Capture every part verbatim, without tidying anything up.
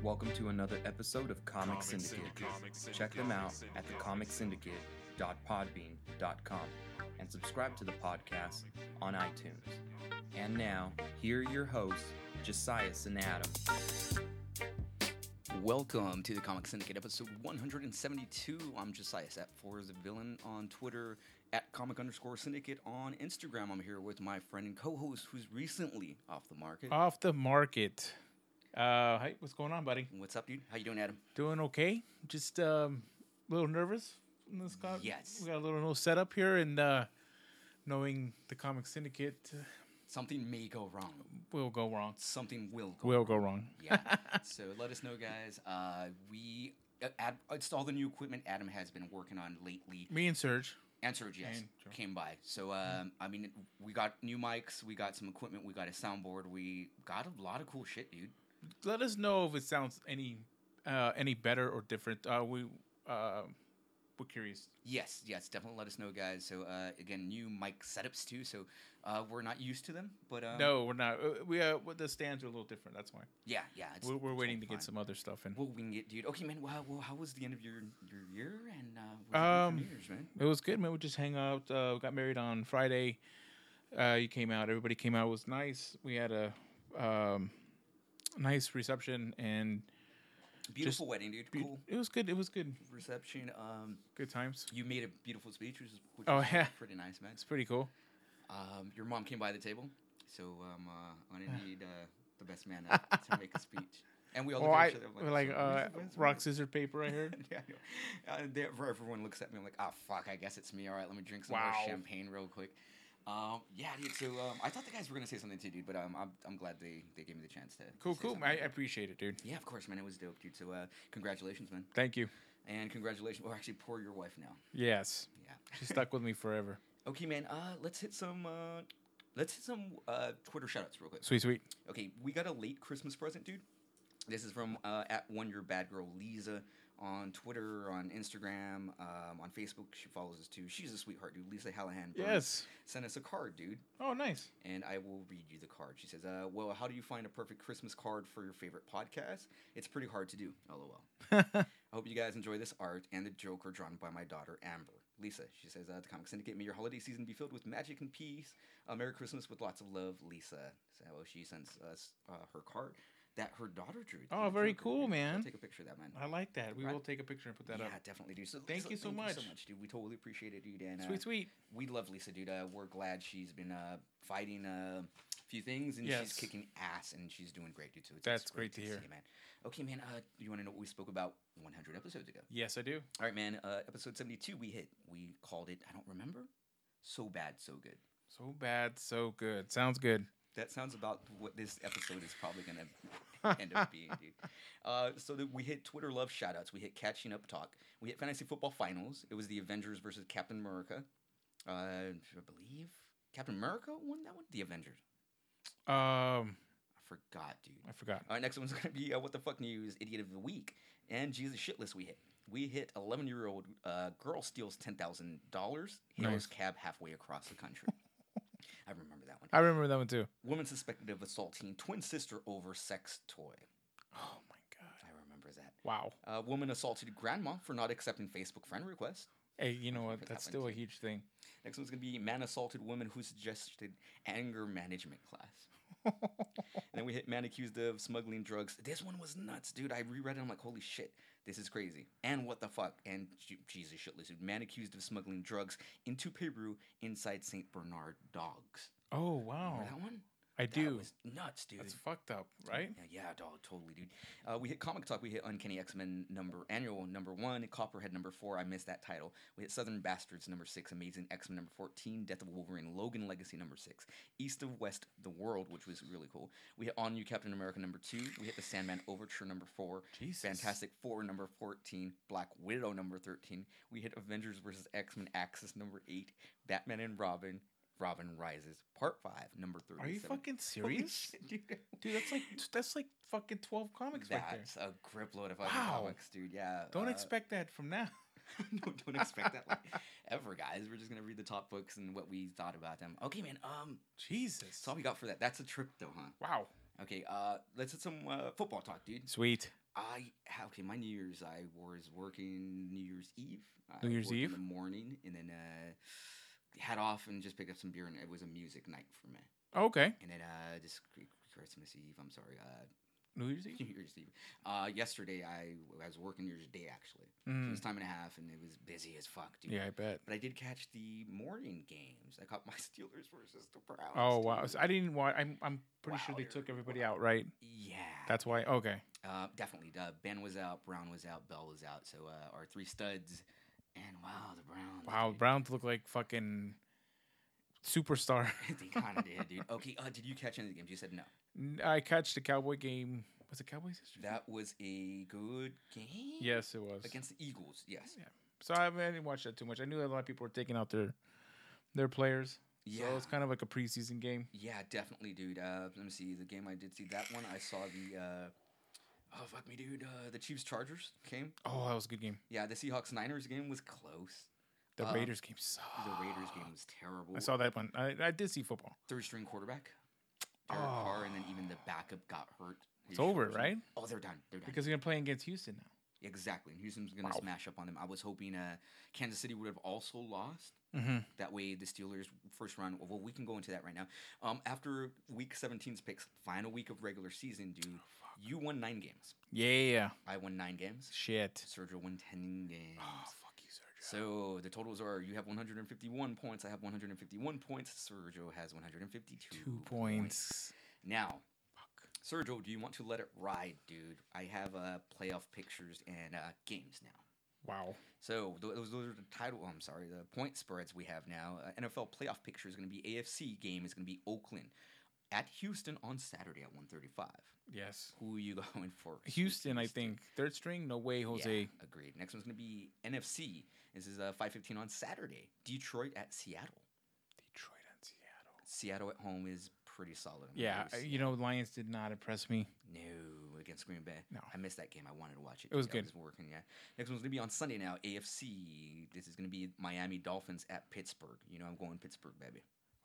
Welcome to another episode of Comic Syndicate. Check them out at the comic syndicate dot podbean dot com and subscribe to the podcast on iTunes. And now, here are your hosts, Josias and Adam. Welcome to the Comic Syndicate, episode one seventy-two. I'm Josias at Four is a Villain on Twitter, at comic underscore syndicate on Instagram. I'm here with my friend and co-host who's recently off the market. Off the market. Uh, hey, what's going on, buddy? What's up, dude? How you doing, Adam? Doing okay. Just um, a little nervous. In this con- Yes. We got a little no setup here, and uh, knowing the Comic Syndicate uh, Something may go wrong. will go wrong. Something will go Will wrong. go wrong. Yeah. So let us know, guys. Uh, we uh, ad- it's all the new equipment Adam has been working on lately. Me and Serge. And Serge, yes, And Joe. came by. So, um, I mean, we got new mics, we got some equipment, we got a soundboard, we got a lot of cool shit, dude. Let us know if it sounds any uh, any better or different. Uh, we uh, we're curious. Yes, yes, definitely let us know, guys. So, uh, again, new mic setups, too, so uh, we're not used to them, but... Um, No, we're not. Uh, we uh, well, the stands are a little different. That's why. Yeah, yeah. It's, We're, we're it's waiting all to fine. get some other stuff in. Well, we can get, dude. Okay, man, well, well how was the end of your, your year, and uh, what did you do Um, for New Year's, man? It was good, man. We just hang out. Uh, we got married on Friday. Uh, you came out. Everybody came out. It was nice. We had a um, nice reception, and Beautiful wedding, dude. be- Cool it was good. It was good. reception. Um, Good times. you made a beautiful speech, which is which Oh, was yeah. pretty nice, man. It's pretty cool. Um, your mom came by the table, so um, uh, I'm gonna need uh, the best man to, to make a speech. And we all Oh, look at I each other we're like so uh, where's the best rock man? scissors paper. I heard. Yeah, I know. Uh, there, for everyone looks at me, I'm like, oh fuck, I guess it's me. All right, let me drink some Wow. more champagne real quick. Um, yeah, dude. So um, I thought the guys were gonna say something too, dude, but um, I'm I'm glad they, they gave me the chance to. Cool, say cool. something. I I appreciate it, dude. Yeah, of course, man. It was dope, dude. So uh, congratulations, man, Thank you. and congratulations. Well, actually, poor your wife now. Yes, Yeah. she stuck with me forever. Okay, man. Uh, let's hit some. Uh, let's hit some uh Twitter shoutouts real quick. Sweet, sweet. Okay, we got a late Christmas present, dude. This is from uh, at one your bad girl Lisa on Twitter, on Instagram, um, on Facebook. She follows us too. She's a sweetheart, dude. Lisa Hallahan. Burns Yes. sent us a card, dude, Oh, nice. and I will read you the card. She says, uh, "Well, how do you find a perfect Christmas card for your favorite podcast? It's pretty hard to do. LOL. I hope you guys enjoy this art and the Joker drawn by my daughter Amber. Lisa." She says, uh, "The Comic Syndicate, may your holiday season be filled with magic and peace. Uh, Merry Christmas with lots of love, Lisa." So she sends us uh, her card that her daughter drew. Oh, the very Joker, cool, dude. man. I'll take a picture of that, man. I like that. We Right. will take a picture and put that yeah, up. definitely, dude. So, Thank you so much. so much, dude. We totally appreciate it, dude. And uh, Sweet, sweet. we love Lisa, dude. Uh, we're glad she's been uh, fighting uh, a few things, and Yes. she's kicking ass, and she's doing great, dude. So it's, That's it's great to hear. see, man. Okay, man. Uh, you want to know what we spoke about one hundred episodes ago? Yes, I do. All right, man. Uh, episode seventy-two, we hit. We called it. I don't remember. So bad, so good. So bad, so good. Sounds good. That sounds about what this episode is probably gonna end up being, dude. Uh, so that we hit Twitter love shoutouts. We hit catching up talk. We hit fantasy football finals. It was the Avengers versus Captain America. Uh, I believe Captain America won that one. The Avengers. Um, I forgot, dude. I forgot. All right, next one's gonna be uh, what the fuck news, idiot of the week, and Jesus shitless. We hit. We hit eleven year old uh, girl steals ten thousand dollars. Hails Nice. cab halfway across the country. I remember that one. I remember that one too. Woman suspected of assaulting twin sister over sex toy. Oh my god. I remember that. Wow. Uh, woman assaulted grandma for not accepting Facebook friend request. Hey, you know what? remember that That's one still a too. huge thing. Next one's gonna be man assaulted woman who suggested anger management class. And then we hit man accused of smuggling drugs. This one was nuts, dude. I reread it. I'm like, holy shit, this is crazy. And what the fuck? And J- Jesus shitless, dude. Man accused of smuggling drugs into Peru inside Saint Bernard dogs. Oh wow. Remember that one? I That do. was nuts, dude. That's fucked up, right? Yeah, yeah, dog, totally, dude. Uh, we hit Comic Talk. We hit Uncanny X-Men number annual number one, Copperhead number four. I missed that title. We hit Southern Bastards number six, Amazing X-Men number fourteen, Death of Wolverine, Logan Legacy number six, East of West, The World, which was really cool. We hit On You Captain America number two. We hit The Sandman Overture number four, Jesus. Fantastic Four number fourteen, Black Widow number thirteen. We hit Avengers versus X-Men Axis number eight, Batman and Robin. Robin Rises Part Five, number thirty-seven. Are you fucking Holy serious? shit, dude. Dude, that's like that's like fucking twelve comics right there. That's a grip load of fucking Wow. comics, dude. Yeah. Don't uh, expect that from now. no, don't expect that like ever, guys. We're just gonna read the top books and what we thought about them. Okay, man. Um, Jesus. that's all we got for that. That's a trip, though, huh? Wow. Okay. Uh, let's hit some uh, football talk, dude. Sweet. I okay. My New Year's, I was working New Year's Eve. New I Year's worked Eve? in the morning, and then uh, had off and just picked up some beer, and it was a music night for me. Okay. And then uh, just Christmas Eve. I'm sorry. Uh, New Year's Eve. New Year's Eve. Uh, yesterday I, I was working New Year's Day actually. So it Mm. was time and a half, and it was busy as fuck, dude. Yeah, I bet. But I did catch the morning games. I caught my Steelers versus the Browns. Oh wow! dude. So I didn't watch. I'm I'm pretty Wow, sure they dude. took everybody Wow. out, right? Yeah. That's why. Okay. Uh, definitely. Uh, Ben was out, Brown was out, Bell was out. So uh, our three studs, and wow, the Browns. Wow, dude. Browns look like fucking superstar. They kind of did, dude. Okay, uh, did you catch any of the games? You said no. N- I catch the Cowboy game. Was it Cowboys yesterday? That was a good game. Yes, it was. Against the Eagles, yes. Yeah. So I, I didn't watch that too much. I knew a lot of people were taking out their their players. Yeah. So it's kind of like a preseason game. Yeah, definitely, dude. Uh, let me see. The game I did see that one. I saw the. Uh, oh fuck me, dude. Uh, the Chiefs Chargers came. Oh, that was a good game. Yeah, the Seahawks Niners game was close. The Uh, Raiders game sucked. The Raiders game was terrible. I saw that one. I, I did see football. Third string quarterback, Derek Oh. Carr, and then even the backup got hurt. His It's over, shoulders- right? Oh, they're done. They're done. Because they're playing against Houston now. Exactly. And Houston's going to Wow. smash up on them. I was hoping uh, Kansas City would have also lost. Mm-hmm. That way, the Steelers first round. Well, we can go into that right now. Um, after Week seventeen's picks, final week of regular season, dude, you won nine games. Yeah. I won nine games. Shit. Sergio won ten games. Oh, fuck you, Sergio. So the totals are: you have one hundred fifty-one points. I have one hundred fifty-one points. Sergio has one hundred fifty-two Two points. Now, Fuck. Sergio, do you want to let it ride, dude? I have uh, playoff pictures and uh, games now. Wow. So th- those, those are the title. Oh, I'm sorry, the point spreads we have now. Uh, N F L playoff picture is going to be A F C game is going to be Oakland at Houston on Saturday at one thirty-five. Yes. Who are you going for? Houston, I think. Third string? No way, Jose. Yeah, agreed. Next one's going to be N F C. This is uh, five fifteen on Saturday. Detroit at Seattle. Detroit and Seattle. Seattle at home is pretty solid. I'm Yeah, gonna go uh, with you know, Lions did not impress me. No, against Green Bay. No. I missed that game. I wanted to watch it. It was I good. was working, yeah. Next one's going to be on Sunday now. A F C. This is going to be Miami Dolphins at Pittsburgh. You know I'm going Pittsburgh, baby.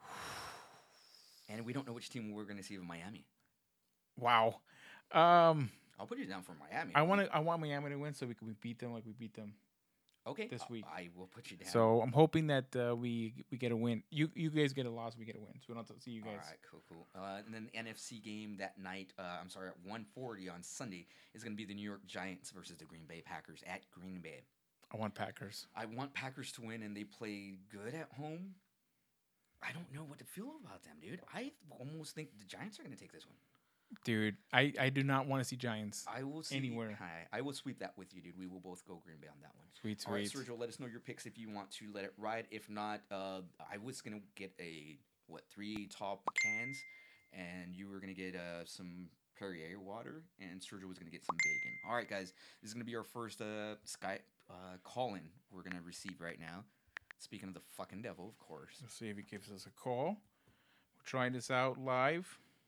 And we don't know which team we're going to see in Miami. Wow. Um, I'll put you down for Miami. I want to. I want Miami to win so we can we beat them like we beat them. okay this I- week. I will put you down. So I'm hoping that uh, we we get a win. You you guys get a loss, we get a win. So we don't have to see you All guys. right, cool, cool. Uh, and then the N F C game that night, uh, I'm sorry, at one forty on Sunday is going to be the New York Giants versus the Green Bay Packers at Green Bay. I want Packers. I want Packers to win, and they play good at home. I don't know what to feel about them, dude. I almost think the Giants are going to take this one. Dude, I, I do not want to see Giants. I will see. Anywhere. I, I will sweep that with you, dude. We will both go Green Bay on that one. Sweet, All right, sweet. Sergio, let us know your picks if you want to let it ride. If not, uh, I was gonna get a what three top cans, and you were gonna get uh, some Perrier water, and Sergio was gonna get some bacon. All right, guys, this is gonna be our first uh, Skype uh, call-in we're gonna receive right now. Speaking of the fucking devil, of course. Let's see if he gives us a call. We're trying this out live.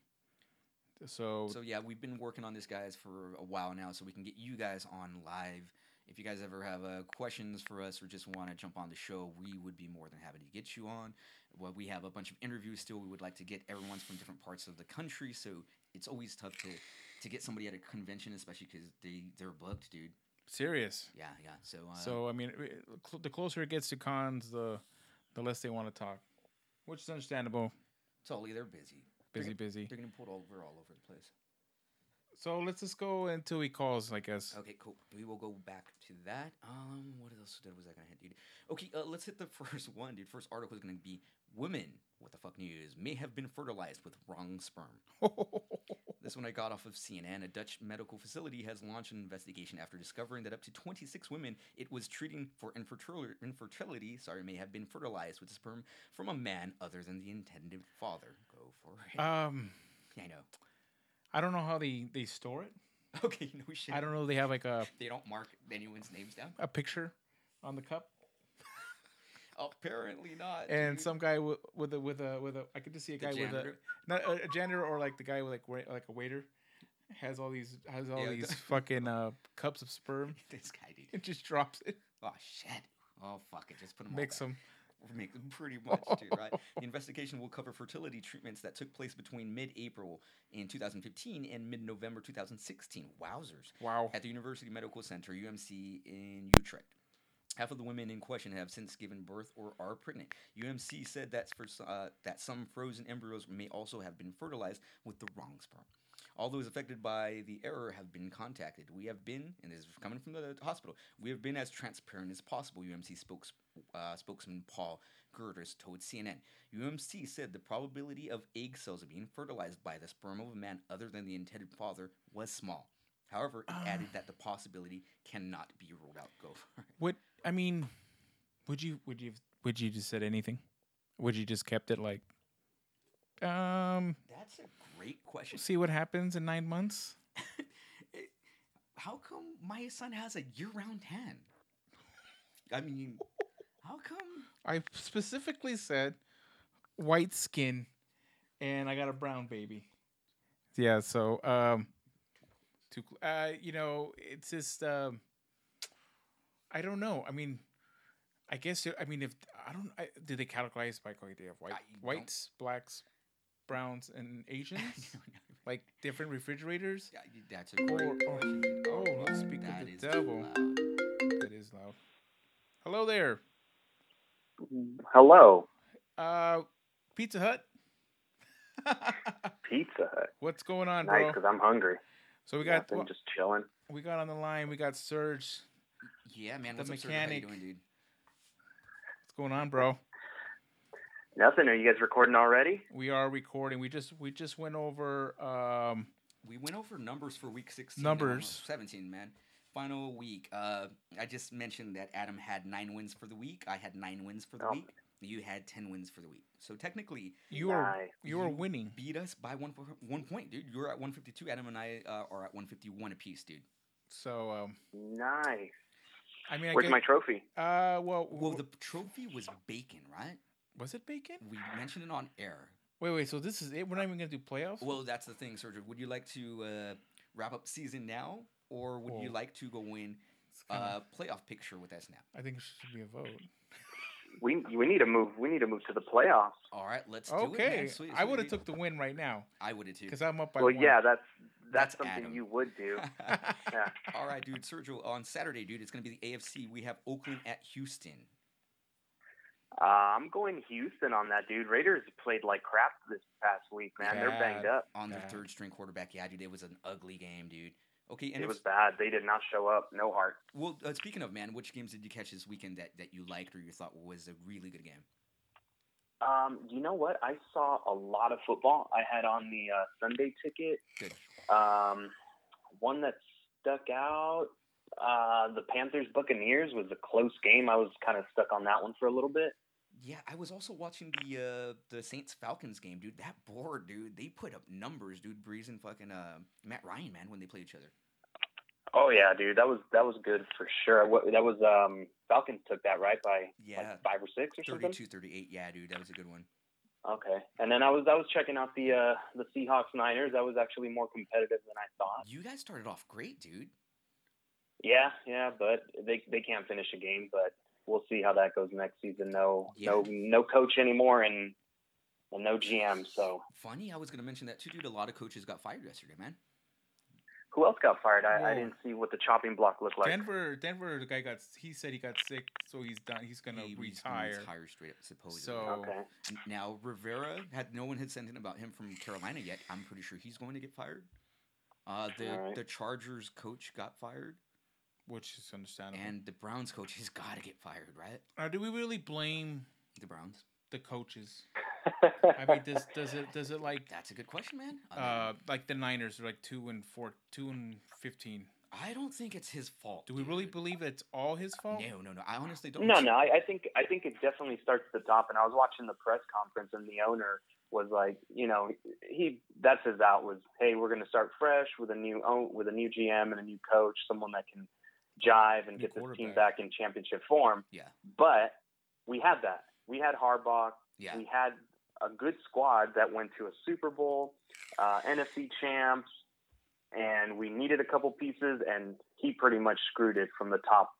So, So yeah, we've been working on this, guys, for a while now, so we can get you guys on live. If you guys ever have uh, questions for us or just want to jump on the show, we would be more than happy to get you on. Well, we have a bunch of interviews still. We would like to get everyone's from different parts of the country, so it's always tough to, to get somebody at a convention, especially because they, they're booked, dude. serious. Yeah, yeah. So, uh, So I mean, it- cl- the closer it gets to cons, the the less they want to talk, which is understandable. totally, they're busy. Busy, They're, busy. They're getting pulled over all over the place. So let's just go until he calls, I guess. Okay, cool. We will go back to that. Um, what else was I gonna hit, dude? Okay, uh, let's hit the first one, dude. First article is gonna be women. What the fuck news may have been fertilized with wrong sperm. This one I got off of C N N. A Dutch medical facility has launched an investigation after discovering that up to twenty-six women it was treating for infertility, infertility sorry, may have been fertilized with sperm from a man other than the intended father. Go for it. um, I know. I don't know how they they store it. Okay, no shit. I don't know. They have like a They don't mark anyone's names down? a picture on the cup, Apparently not. and dude. some guy with with a with a with a. I could just see a The guy with a janitor? not a, a janitor or like the guy with like wa- like a waiter has all these has all Yeah, these the- fucking uh, cups of sperm. This guy, dude. It just drops it, Oh shit. Oh fuck it. Just put them. mix them. Make pretty much, dude, right? The investigation will cover fertility treatments that took place between mid-April in two thousand fifteen and mid-November two thousand sixteen. Wowzers. Wow. At the University Medical Center, U M C in Utrecht. Half of the women in question have since given birth or are pregnant. U M C said that for uh, that some frozen embryos may also have been fertilized with the wrong sperm. All those affected by the error have been contacted. We have been, and this is coming from the hospital, we have been as transparent as possible, U M C spokes, uh, spokesman Paul Gerdes told C N N. U M C said the probability of egg cells being fertilized by the sperm of a man other than the intended father was small. However, it uh, added that the possibility cannot be ruled out. Go for it. What I mean, would you would you would you just said anything? Would you just kept it like? Um, That's a great question. See what happens in nine months. it, how come my son has a year-round tan? I mean, how come? I specifically said white skin, and I got a brown baby. Yeah, so um. To, uh, you know, it's just, um, I don't know. I mean, I guess, I mean, if, I don't, I, do they categorize by quality of white, whites, blacks, browns, and Asians? Like different refrigerators? Yeah, that's a great or, question. Oh, oh let's speak that of the is devil. Loud. That is loud. Hello there. Hello. Uh, Pizza Hut. Pizza Hut. What's going on, nice, bro? Nice, because I'm hungry. So we got well, just chilling. We got on the line. We got Serge. Yeah, man. The what's mechanic. Up, Serge? How you doing, dude? What's going on, bro? Nothing. Are you guys recording already? We are recording. We just we just went over. Um, we went over numbers for week sixteen. Numbers. No, seventeen, man. Final week. Uh, I just mentioned that Adam had nine wins for the week. I had nine wins for the oh. week. You had ten wins for the week. So technically, you are you are winning. Beat us by one one point, dude. You're at one fifty-two. Adam and I uh, are at one fifty-one apiece, dude. So um, nice. I mean, I where's get, my trophy? Uh, well, well, the trophy was bacon, right? Was it bacon? We mentioned it on air. Wait, wait. So this is it. We're not even gonna do playoffs. Well, that's the thing, Sergio. Would you like to uh, wrap up season now, or would oh. you like to go in a uh, playoff picture with us now? I think it should be a vote. We we need to move. We need to move to the playoffs. All right, let's do okay. it. Okay, sweet, sweet, I would have took the win right now. I would have too. Because I'm up by well, one. yeah, that's that's, that's something Adam. you would do. yeah. All right, dude. Sergio, on Saturday, dude, it's gonna be the A F C. We have Oakland at Houston. Uh, I'm going Houston on that, dude. Raiders played like crap this past week, man. Bad. They're banged up. On their Bad. third string quarterback, yeah, dude. It was an ugly game, dude. Okay, and it was bad. They did not show up. No heart. Well, uh, speaking of, man, which games did you catch this weekend that, that you liked or you thought was a really good game? Um, you know what? I saw a lot of football. I had on the uh, Sunday ticket. Good. Um, one that stuck out, uh, the Panthers Buccaneers was a close game. I was kind of stuck on that one for a little bit. Yeah, I was also watching the uh, the Saints Falcons game, dude. That board, dude, they put up numbers, dude. Breeze and fucking uh, Matt Ryan, man, when they played each other. Oh yeah, dude, that was that was good for sure. What, that was um, Falcons took that right by yeah like five or six or something. thirty-two thirty-eight Yeah, dude, that was a good one. Okay, and then I was I was checking out the uh, the Seahawks Niners. That was actually more competitive than I thought. You guys started off great, dude. Yeah, yeah, but they they can't finish a game, but. We'll see how that goes next season. No, yeah. no, no coach anymore, and, and no G M. So funny, I was going to mention that too, dude. A lot of coaches got fired yesterday, man. Who else got fired? I, I didn't see what the chopping block looked like. Denver, Denver. The guy got. He said he got sick, so he's done. He's going to he retire. Retire straight up, supposedly. So okay. Now Rivera had no one had sent in about him from Carolina yet. I'm pretty sure he's going to get fired. Uh, the right. the Chargers coach got fired. Which is understandable. And the Browns coach has got to get fired, right? Now, do we really blame the Browns? The coaches? I mean, does does it does it like? That's a good question, man. I mean, uh, like the Niners are like two and four, two and fifteen. I don't think it's his fault. Do we dude. really believe it's all his fault? No, no, no. I honestly don't. No, no. I, I think I think it definitely starts at the top. And I was watching the press conference, and the owner was like, you know, he that's his out was, hey, we're going to start fresh with a new own, with a new G M and a new coach, someone that can jive and new get this team back in championship form. Yeah. But we had that. We had Harbaugh. Yeah. We had a good squad that went to a Super Bowl, uh, N F C champs, and we needed a couple pieces, and he pretty much screwed it from the top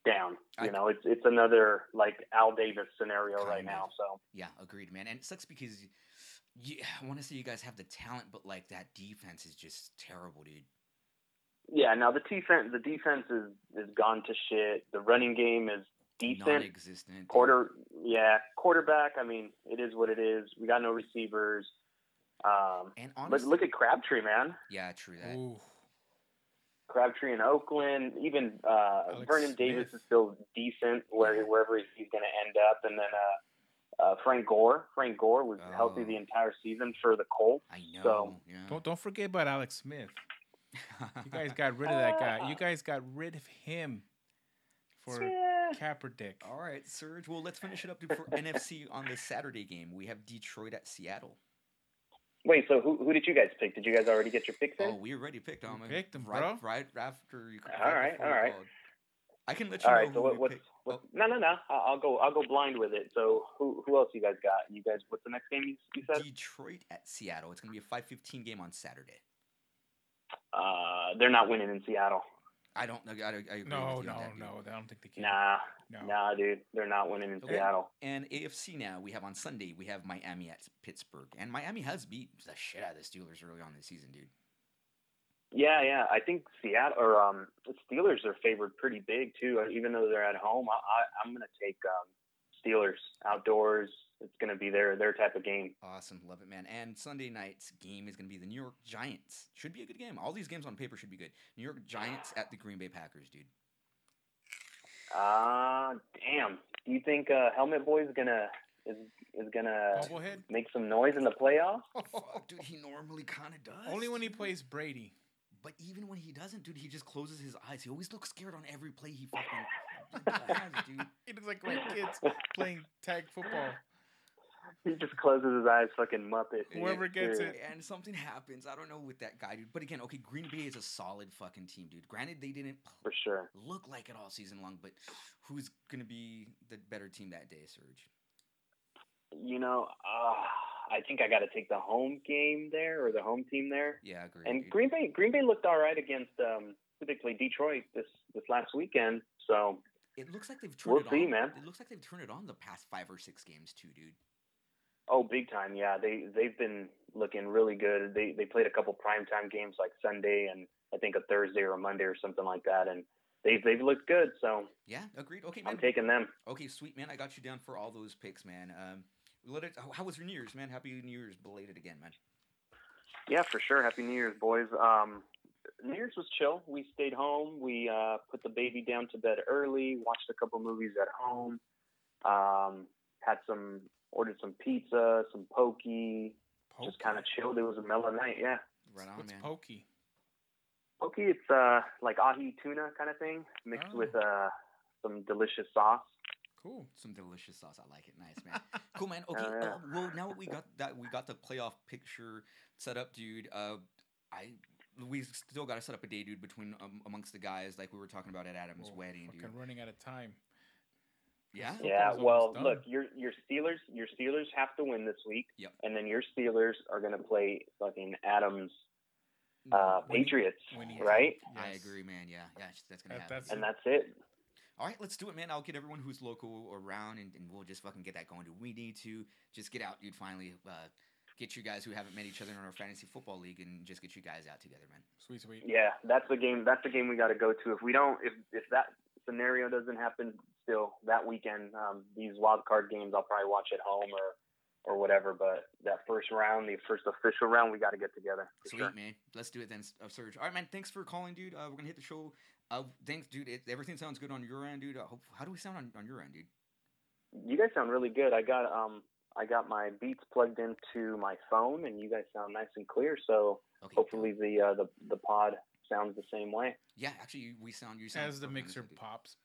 down. You I- know, it's it's another like Al Davis scenario right Kind now. of. So Yeah, agreed, man. And it sucks because you, I want to say you guys have the talent, but like that defense is just terrible, dude. yeah, now the defense the defense is is gone to shit. The running game is decent. Non-existent. dude. Quarter, yeah, quarterback. I mean, it is what it is. We got no receivers. Um, And but honestly, look at Crabtree, man. yeah, true that. Ooh. Crabtree in Oakland. Even uh, Alex Vernon Davis Smith. is still decent where Yeah. wherever he's going to end up. And then uh, uh, Frank Gore. Frank Gore was Oh. healthy the entire season for the Colts. I know. So- yeah. Don't don't forget about Alex Smith. You guys got rid of that guy. You guys got rid of him for Yeah. Kaepernick. All right, Serge. Well, let's finish it up dude, for N F C on this Saturday game. We have Detroit at Seattle. Wait, so who who did you guys pick? Did you guys already get your picks in? Oh, we already picked them. We picked 'em, right, bro. Right after you. All right, before all you right. called. I can let you All know right. who So what, we what's picked. what? Oh, No, no, no. I'll, I'll go. I'll go blind with it. So who who else you guys got? You guys, what's the next game you, you said? Detroit at Seattle. It's gonna be a five fifteen game on Saturday. Uh, they're not winning in Seattle. I don't. I, I, I agree No, with you no, on that, dude. no. I don't think they can. Nah, No. nah, dude. They're not winning in Okay. Seattle. And A F C now, we have on Sunday, we have Miami at Pittsburgh. And Miami has beat the shit out of the Steelers early on this season, dude. Yeah, yeah. I think Seattle or um the Steelers are favored pretty big too. uh, Even though they're at home, I, I I'm gonna take um, Steelers outdoors. It's gonna be their their type of game. Awesome. Love it, man. And Sunday night's game is going to be the New York Giants. Should be a good game. All these games on paper should be good. New York Giants at the Green Bay Packers, dude. Uh damn. Do you think uh, Helmet Boy is gonna is is gonna Bobblehead? make some noise in the playoffs? Fuck, dude, he normally kind of does. Only when he dude. plays Brady. But even when he doesn't, dude, he just closes his eyes. He always looks scared on every play he fucking does, dude. He looks like my kids playing tag football. He just closes his eyes, fucking Muppet. Whoever gets it. And something happens. I don't know with that guy, dude. But again, okay, Green Bay is a solid fucking team, dude. Granted, they didn't For sure. look like it all season long, but who's gonna be the better team that day, Serge? You know, uh, I think I got to take the home game there or the home team there. Yeah, I agree. And dude. Green Bay, Green Bay looked all right against um, who they played Detroit this this last weekend. So It looks like they've turned We'll it see, on. man. It looks like they've turned it on the past five or six games too, dude. oh, big time, yeah. They they've been looking really good. They they played a couple primetime games like Sunday and I think a Thursday or a Monday or something like that, and they've they've looked good. So Yeah, agreed. Okay, man. I'm taking them. Okay, sweet man. I got you down for all those picks, man. Um, let it. How, how was your New Year's, man? Happy New Year's, belated again, man. Yeah, for sure. Happy New Year's, boys. Um, New Year's was chill. We stayed home. We uh, put the baby down to bed early. Watched a couple movies at home. Um, had some ordered some pizza, some pokey. Just kind of chilled. It was a mellow night. Yeah, Right on, What's man. pokey? pokey. It's uh like ahi tuna kind of thing mixed Oh. with uh some delicious sauce. Cool. Some delicious sauce. I like it. Nice, man. Cool, man. Okay. Oh, yeah. uh, well, now that we got that, we got the playoff picture set up, dude. Uh, I we still got to set up a day, dude, between um, amongst the guys, like we were talking about at Adam's Whoa, wedding, dude. fucking running out of time. Yeah. Yeah, Football's well, almost done. look, your your Steelers, your Steelers have to win this week. Yep. And then your Steelers are gonna play fucking Adams No, uh, Winnie- Patriots, Winnie- right? I Yes. agree, man. Yeah, yeah, that's gonna That- happen. that's- And that's it. All right, let's do it, man. I'll get everyone who's local around, and, and we'll just fucking get that going. Dude. We need to just get out, dude. Finally, uh, get you guys who haven't met each other in our fantasy football league, and just get you guys out together, man. Sweet, sweet. Yeah, that's the game. That's the game we got to go to. If we don't, if if that scenario doesn't happen, still that weekend, um, these wild card games, I'll probably watch at home or or whatever. But that first round, the first official round, we got to get together. For Sweet, sure. man. Let's do it then, uh, Serge. All right, man. Thanks for calling, dude. Uh, we're gonna hit the show. Uh, thanks, dude. It, everything sounds good on your end, dude. Uh, hope, how do we sound on, on your end, dude? You guys sound really good. I got um I got my Beats plugged into my phone, and you guys sound nice and clear. So Okay. hopefully the uh, the the pod sounds the same way. Yeah, actually, we sound. You sound As the fucking mixer amazing, dude. pops.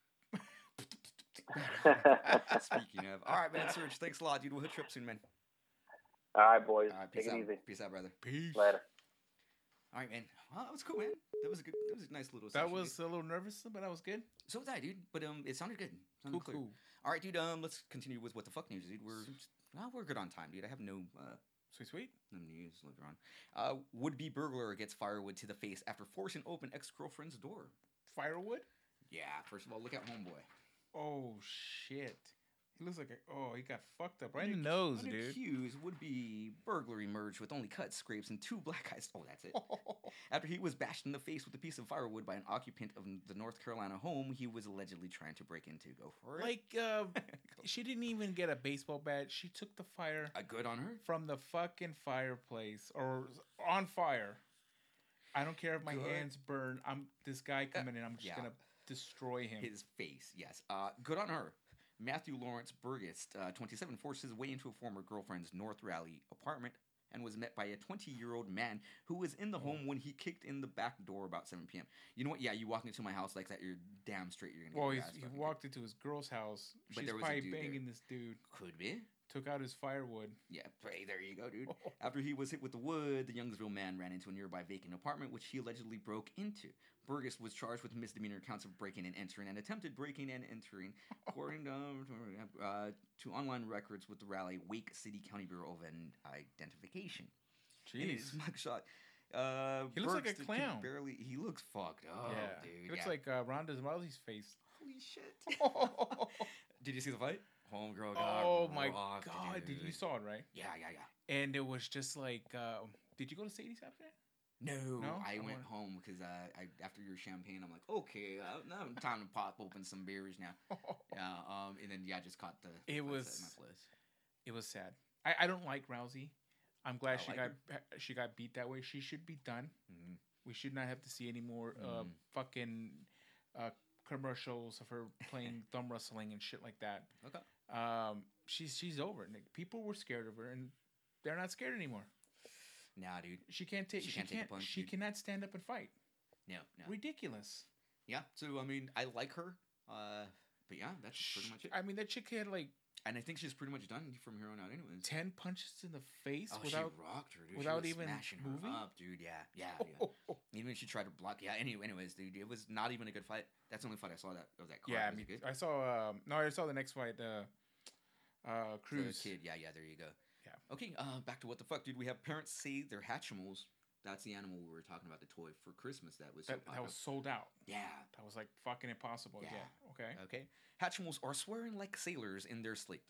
Speaking of, all right, man, Serge. Thanks a lot, dude. We'll hit you up soon, man. All right, boys. All right, Take peace it out. easy. Peace out, brother. Peace. Later. All right, man. Well, that was cool, man. That was a good. That was a nice little. That session, dude. was a little nervous, but that was good. So was I, dude. But um, it sounded good. Sounded Cool, clear. cool. All right, dude. Um, let's continue with what the fuck news, dude. We're well, we're good on time, dude. I have no uh Sweet, sweet. no news later on. Uh, would-be burglar gets firewood to the face after forcing open ex-girlfriend's door. Firewood? Yeah. First of all, look at Homeboy. Oh shit. He looks like a, oh, he got fucked up right in the nose, dude. Accused would-be burglar emerged with only cuts, scrapes, and two black eyes. Oh, that's it. After he was bashed in the face with a piece of firewood by an occupant of the North Carolina home he was allegedly trying to break into. Go for it. Like, uh, she didn't even get a baseball bat. She took the fire A good on her. from the fucking fireplace or on fire. I don't care if my Good. hands burn. I'm this guy coming in. I'm just yeah. gonna destroy him. His face, yes. Uh, good on her. Matthew Lawrence Burgess, uh, twenty-seven, forced his way into a former girlfriend's North Raleigh apartment and was met by a twenty-year-old man who was in the home when he kicked in the back door about seven p.m. You know what? Yeah, you walk into my house like that, you're damn straight you're going to Well, get he's, your ass he fucking walked into his girl's house. But She's there was a probably dude there. banging this dude. kicked. Could be. Took out his firewood. Yeah, hey, there you go, dude. After he was hit with the wood, the Youngsville man ran into a nearby vacant apartment, which he allegedly broke into. Burgess was charged with misdemeanor counts of breaking and entering and attempted breaking and entering, according to, uh, to online records with the Raleigh Wake City County Bureau of Identification. In his Jeez. mugshot, uh, He looks like a Burks could clown. Barely, he looks fucked up, yeah. dude. He looks yeah. like uh, Ronda Rousey's face. Holy shit! Did you see the fight? Homegirl got Oh my rocked, god, dude. did you saw it, right? Yeah, yeah, yeah. And it was just like, uh, did you go to Sadie's after that? No, No? I I went wanna- home because uh, I after your champagne, I'm like, okay, uh, now time to pop open some beers now. Yeah, um, and then yeah, I just caught the. It fights was- at my place. It was sad. I, I don't like Rousey. I'm glad I she like got she got beat that way. She should be done. Mhm. We should not have to see any more uh, Mm. fucking uh, commercials of her playing thumb wrestling and shit like that. Okay. Um, she's she's over. it. Like, people were scared of her, and they're not scared anymore. Nah, dude. She can't take. She She, can't take a can't. punch, she dude. cannot stand up and fight. No, no. Ridiculous. Yeah. So I mean, I like her. Uh, but yeah, that's pretty much it. I mean, that chick had like And I think she's pretty much done from here on out, anyways. ten punches in the face Oh, without. she rocked her, dude. without she was even smashing moving? her up, dude. Yeah, yeah, Oh, yeah. oh, oh. Even she tried to block. Yeah. Anyway, anyways, dude, it was not even a good fight. That's the only fight I saw that of that card. Yeah, I Was mean, it good? I saw. Um, no, I saw the next fight. Uh, uh, The Cruz. kid. Yeah, yeah. There you go. Yeah. Okay. Uh, back to what the fuck, dude. We have parents say their Hatchimals. That's the animal we were talking about, the toy for Christmas that was so That, that popular. was sold out. Yeah. That was like fucking impossible. Yeah. Yeah. Okay. Okay. Hatchimals are swearing like sailors in their sleep.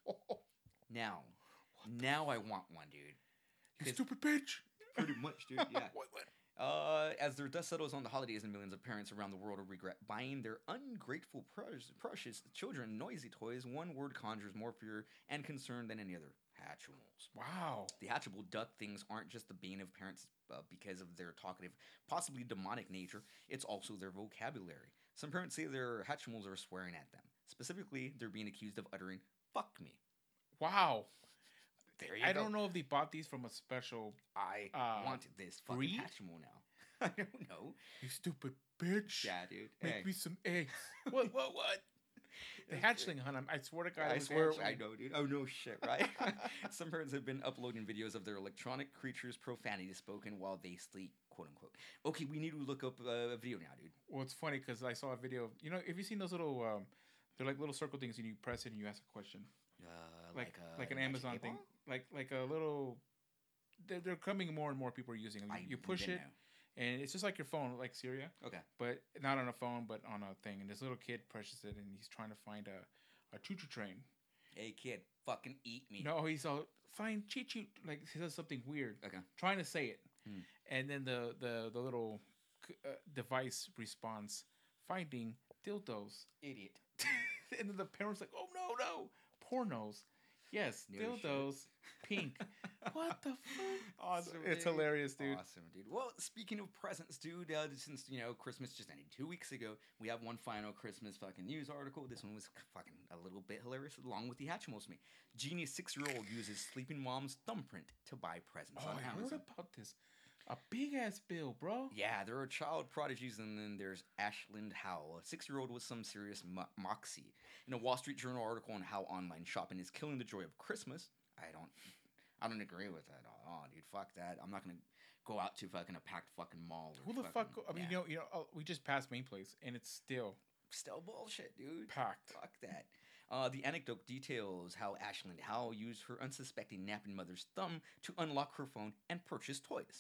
Now, now I want one, dude. You 'Cause- stupid bitch. Pretty much, dude. Yeah. What? What? Uh, as their dust settles on the holidays and millions of parents around the world regret buying their ungrateful, precious, precious children noisy toys, one word conjures more fear and concern than any other. Hatchimals. Wow. The hatchable duck things aren't just the bane of parents uh, because of their talkative, possibly demonic nature. It's also their vocabulary. Some parents say their hatchimals are swearing at them. Specifically, they're being accused of uttering "fuck me." Wow. There you I go. don't know if they bought these from a special. I Uh, want this fucking breed? hatchimal now. I don't know. You stupid bitch. Yeah, dude. Make Hey. me some eggs. What? What? What? The hatchling hunt. I'm- I swear to God. it I was swear, hatchling. I know, dude. Oh no, shit, right? Some parents have been uploading videos of their electronic creatures' profanity spoken while they sleep, quote unquote. Okay, we need to look up uh, a video now, dude. Well, it's funny because I saw a video. Of, you know, have you seen those little? Um, they're like little circle things, and you press it and you ask a question, Uh, like uh, like an Magic Amazon eight thing, Ball? like like a little. They're, they're coming more and more people are using them. I You, you push didn't it, and it's just like your phone, like Syria, know. Okay. but not on a phone, but on a thing. And this little kid presses it, and he's trying to find a a choo choo train. Hey, kid, fucking eat me. No, he's all find choo choo. Like he says something weird. Okay. Trying to say it, Hmm. and then the the the little c- uh, device responds, finding dildos. Idiot. And then the parents like, oh no no, pornos. Yes, No shit. dildos, pink. What the fuck? Awesome. It's dude. hilarious, dude. Awesome, dude. Well, speaking of presents, dude, uh, since you know Christmas just ended two weeks ago, we have one final Christmas fucking news article. This one was fucking a little bit hilarious, along with the Hatchimals. Me, genius six-year-old uses sleeping mom's thumbprint to buy presents Oh, on I heard Amazon. about this. A big ass bill, bro. Yeah, there are child prodigies, and then there's Ashland Howell, a six-year-old with some serious mo- moxie. In a Wall Street Journal article on how online shopping is killing the joy of Christmas, I don't, I don't agree with that at all, dude. Fuck that. I'm not gonna go out to fucking a packed fucking mall. Or Who the fucking, fuck? I mean, yeah. you know, you know, uh, we just passed Main Place, and it's still Still bullshit, dude. packed. Fuck that. Uh, the anecdote details how Ashland Howell used her unsuspecting napping mother's thumb to unlock her phone and purchase toys.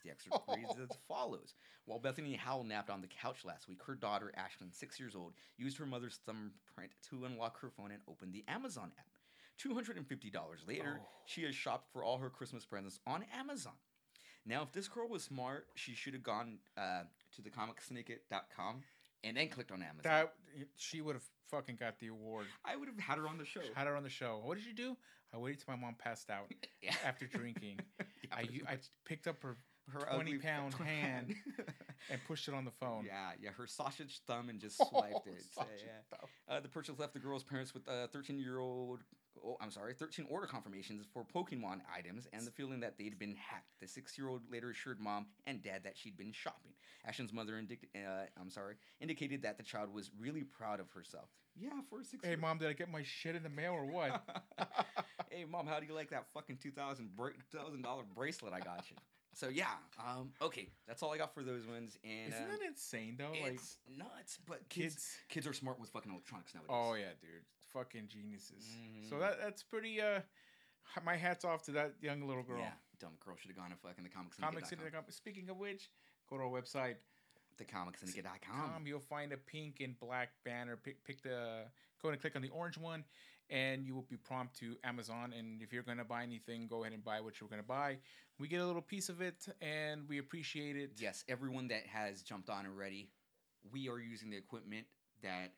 The excerpt reads as follows. While Bethany Howell napped on the couch last week, her daughter, Ashlyn, six years old, used her mother's thumbprint to unlock her phone and open the Amazon app. two hundred fifty dollars later, Oh. she has shopped for all her Christmas presents on Amazon. Now, if this girl was smart, she should have gone uh, to the comic syndicate dot com and then clicked on Amazon. That she would have fucking got the award. I would have had her on the show. Had her on the show. What did you do? I waited till my mom passed out Yeah. after drinking. Yeah, I, pretty I much. picked up her Her twenty ugly pound twenty hand and pushed it on the phone. Yeah, yeah, her sausage thumb and just Oh, swiped it. So, sausage yeah. thumb. Uh, the purchase left the girl's parents with a thirteen-year-old. Oh, I'm sorry, thirteen order confirmations for Pokemon items and the feeling that they'd been hacked. The six-year-old later assured mom and dad that she'd been shopping. Ashton's mother indic- uh, I'm sorry, indicated that the child was really proud of herself. Yeah, for a six. Hey, mom, did I get my shit in the mail or what? Hey, mom, how do you like that fucking two thousand thousand dollar bracelet I got you? So yeah, um, okay, that's all I got for those ones. And Isn't uh, that insane though? Like it's nuts, but kids, kids. kids are smart with fucking electronics nowadays. Oh yeah, dude, fucking geniuses. So Mhm. that that's pretty. Uh, h- my hats off to that young little girl. Yeah, dumb girl should have gone to fucking the comics. Comics Syndicate. Speaking of which, go to our website. The comics syndicate dot Com, com. you'll find a pink and black banner. Pick, pick the go and click on the orange one, and you will be prompt to Amazon. And if you're gonna buy anything, go ahead and buy what you're gonna buy. We get a little piece of it, and we appreciate it. Yes, everyone that has jumped on already, we are using the equipment that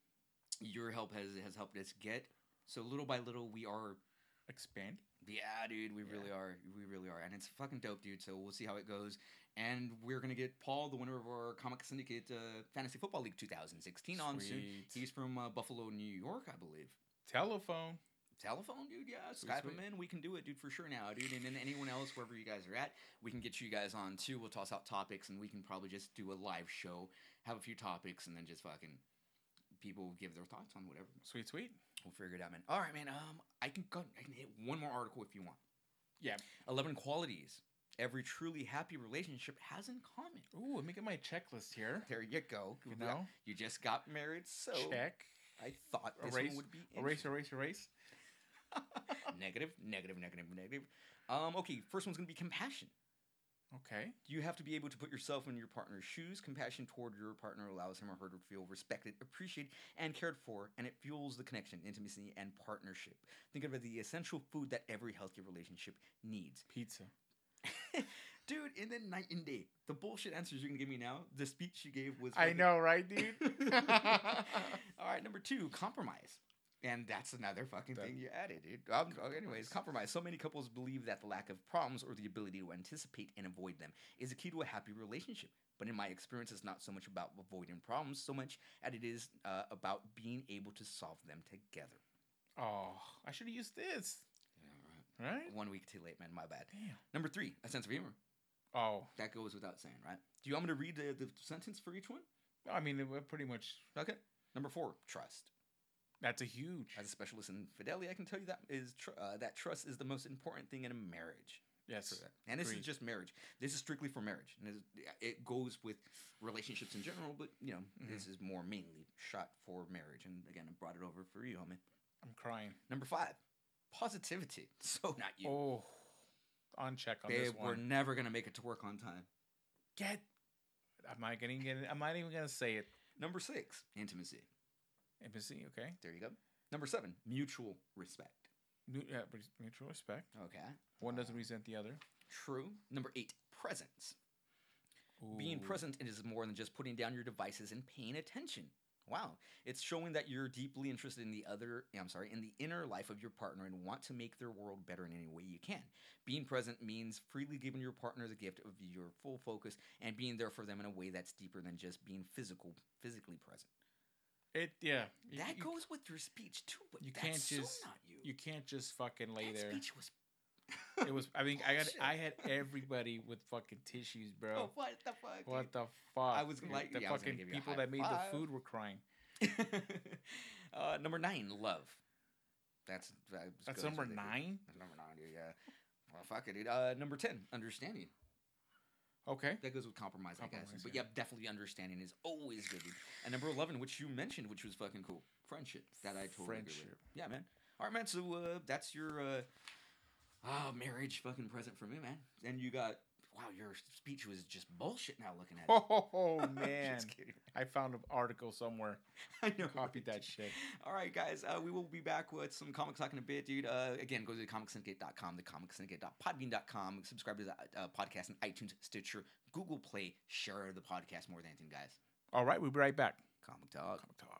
your help has has helped us get. So little by little, we are. Expand. Yeah, dude, we Yeah. really are. We really are, and it's fucking dope, dude. So we'll see how it goes. And we're gonna get Paul, the winner of our Comic Syndicate uh, Fantasy Football League twenty sixteen, on soon. Sweet. He's from uh, Buffalo, New York, I believe. Telephone. Telephone, dude, yeah. Sweet, Skype sweet. him in. We can do it, dude, for sure now, dude. And then anyone else, wherever you guys are at, we can get you guys on too. We'll toss out topics, and we can probably just do a live show, have a few topics, and then just fucking people give their thoughts on whatever. Sweet, sweet. We'll figure it out, man. All right, man. Um, I can go. I can hit one more article if you want. Yeah. Eleven qualities every truly happy relationship has in common. Ooh, let me get my checklist here. There you go. You Yeah, know? you just got married, so Check. I thought this Erase. one would be Erase, erase, erase. negative, negative, negative, negative. Um, okay, first one's gonna be compassion. Okay. You have to be able to put yourself in your partner's shoes. Compassion toward your partner allows him or her to feel respected, appreciated, and cared for, and it fuels the connection, intimacy, and partnership. Think of it as the essential food that every healthy relationship needs. Pizza. Dude, and then night and day. The bullshit answers you're gonna give me now, the speech you gave was I fucking- know, right, dude? All right, number two, compromise. And that's another fucking That- thing you added, dude. Um, anyways, compromise. So many couples believe that the lack of problems or the ability to anticipate and avoid them is a key to a happy relationship. But in my experience, it's not so much about avoiding problems, so much as it is uh, about being able to solve them together. Oh, I should have used this. Yeah, right. Right? One week too late, man. My bad. Damn. Number three, a sense of humor. Oh, That goes without saying, right? Do you want me to read the, the sentence for each one? I mean, it, pretty much. Okay. Number four, trust. That's a huge. As a specialist in fidelity, I can tell you that is tr- uh, that trust is the most important thing in a marriage. Yes. For that. And this agreed. is just marriage. This is strictly for marriage. And it's- it goes with relationships in general, but you know, Mhm. this is more mainly shot for marriage. And again, I brought it over for you, homie. I'm crying. Number five, positivity. So not you. Oh, on check on Babe, this we're one. never gonna make it to work on time. Get. I'm not getting it. I'm not even gonna say it. Number six, intimacy. Embassy. Okay. There you go. Number seven, mutual respect. Mu- yeah, res- mutual respect. Okay. One doesn't resent the other. True. Number eight, presence. Being Ooh. present is more than just putting down your devices and paying attention. Wow. It's showing that you're deeply interested in the other, I'm sorry, in the inner life of your partner and want to make their world better in any way you can. Being present means freely giving your partner the gift of your full focus and being there for them in a way that's deeper than just being physical, physically present. It. Yeah. You- That you, goes with your speech too, but you that's can't so just- not you. You can't just fucking lay that there. speech was It was. I mean, I got. Bullshit. I had everybody with fucking tissues, bro. Oh, what the fuck? What dude? the fuck? I was like- the yeah, I was gonna fucking give you a people high that made five. the food were crying. uh, number nine, love. That's that That's goes number with it, dude. nine. That's number nine, dude. Yeah. Well, fuck it, dude. Uh, number ten, understanding. Okay. That goes with compromise, I guess. Compromise, But yeah. yeah, definitely understanding is always good, dude. And number eleven, which you mentioned, which was fucking cool, friendship. That I totally agree with. Friendship. Yeah, man. All right, man. So uh, that's your uh, ah marriage fucking present for me, man. And you got wow, your speech was just bullshit now looking at it. Oh, man. Just kidding. I found an article somewhere. I know. Copied that shit. All right, guys. Uh, we will be back with some comic talk in a bit, dude. Uh, again, go to the comic syndicate dot com, the comic syndicate dot podbean dot com. Subscribe to the uh, podcast on iTunes, Stitcher, Google Play. Share the podcast more than anything, guys. All right, we'll be right back. Comic talk. Comic talk.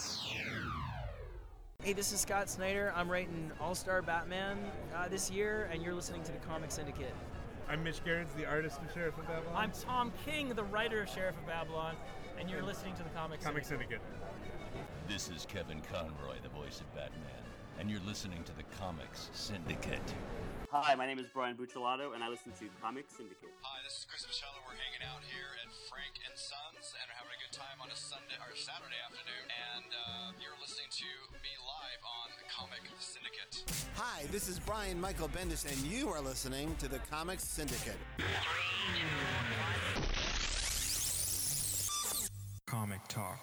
Hey, this is Scott Snyder. I'm writing All-Star Batman uh, this year, and you're listening to the Comic Syndicate. I'm Mitch Gerrits, the artist of Sheriff of Babylon. I'm Tom King, the writer of Sheriff of Babylon, and you're listening to the Comic Comic Syndicate. Syndicate. This is Kevin Conroy, the voice of Batman, and you're listening to the Comics Syndicate. Hi, my name is Brian Buccellato, and I listen to Comic Syndicate. Hi, this is Chris Michello. We're hanging out here at Frank and Sons and having a good time on a Sunday or Saturday afternoon. And uh, you're listening to me live on Comic Syndicate. Hi, this is Brian Michael Bendis, and you are listening to the Comics Syndicate. Comic Talk.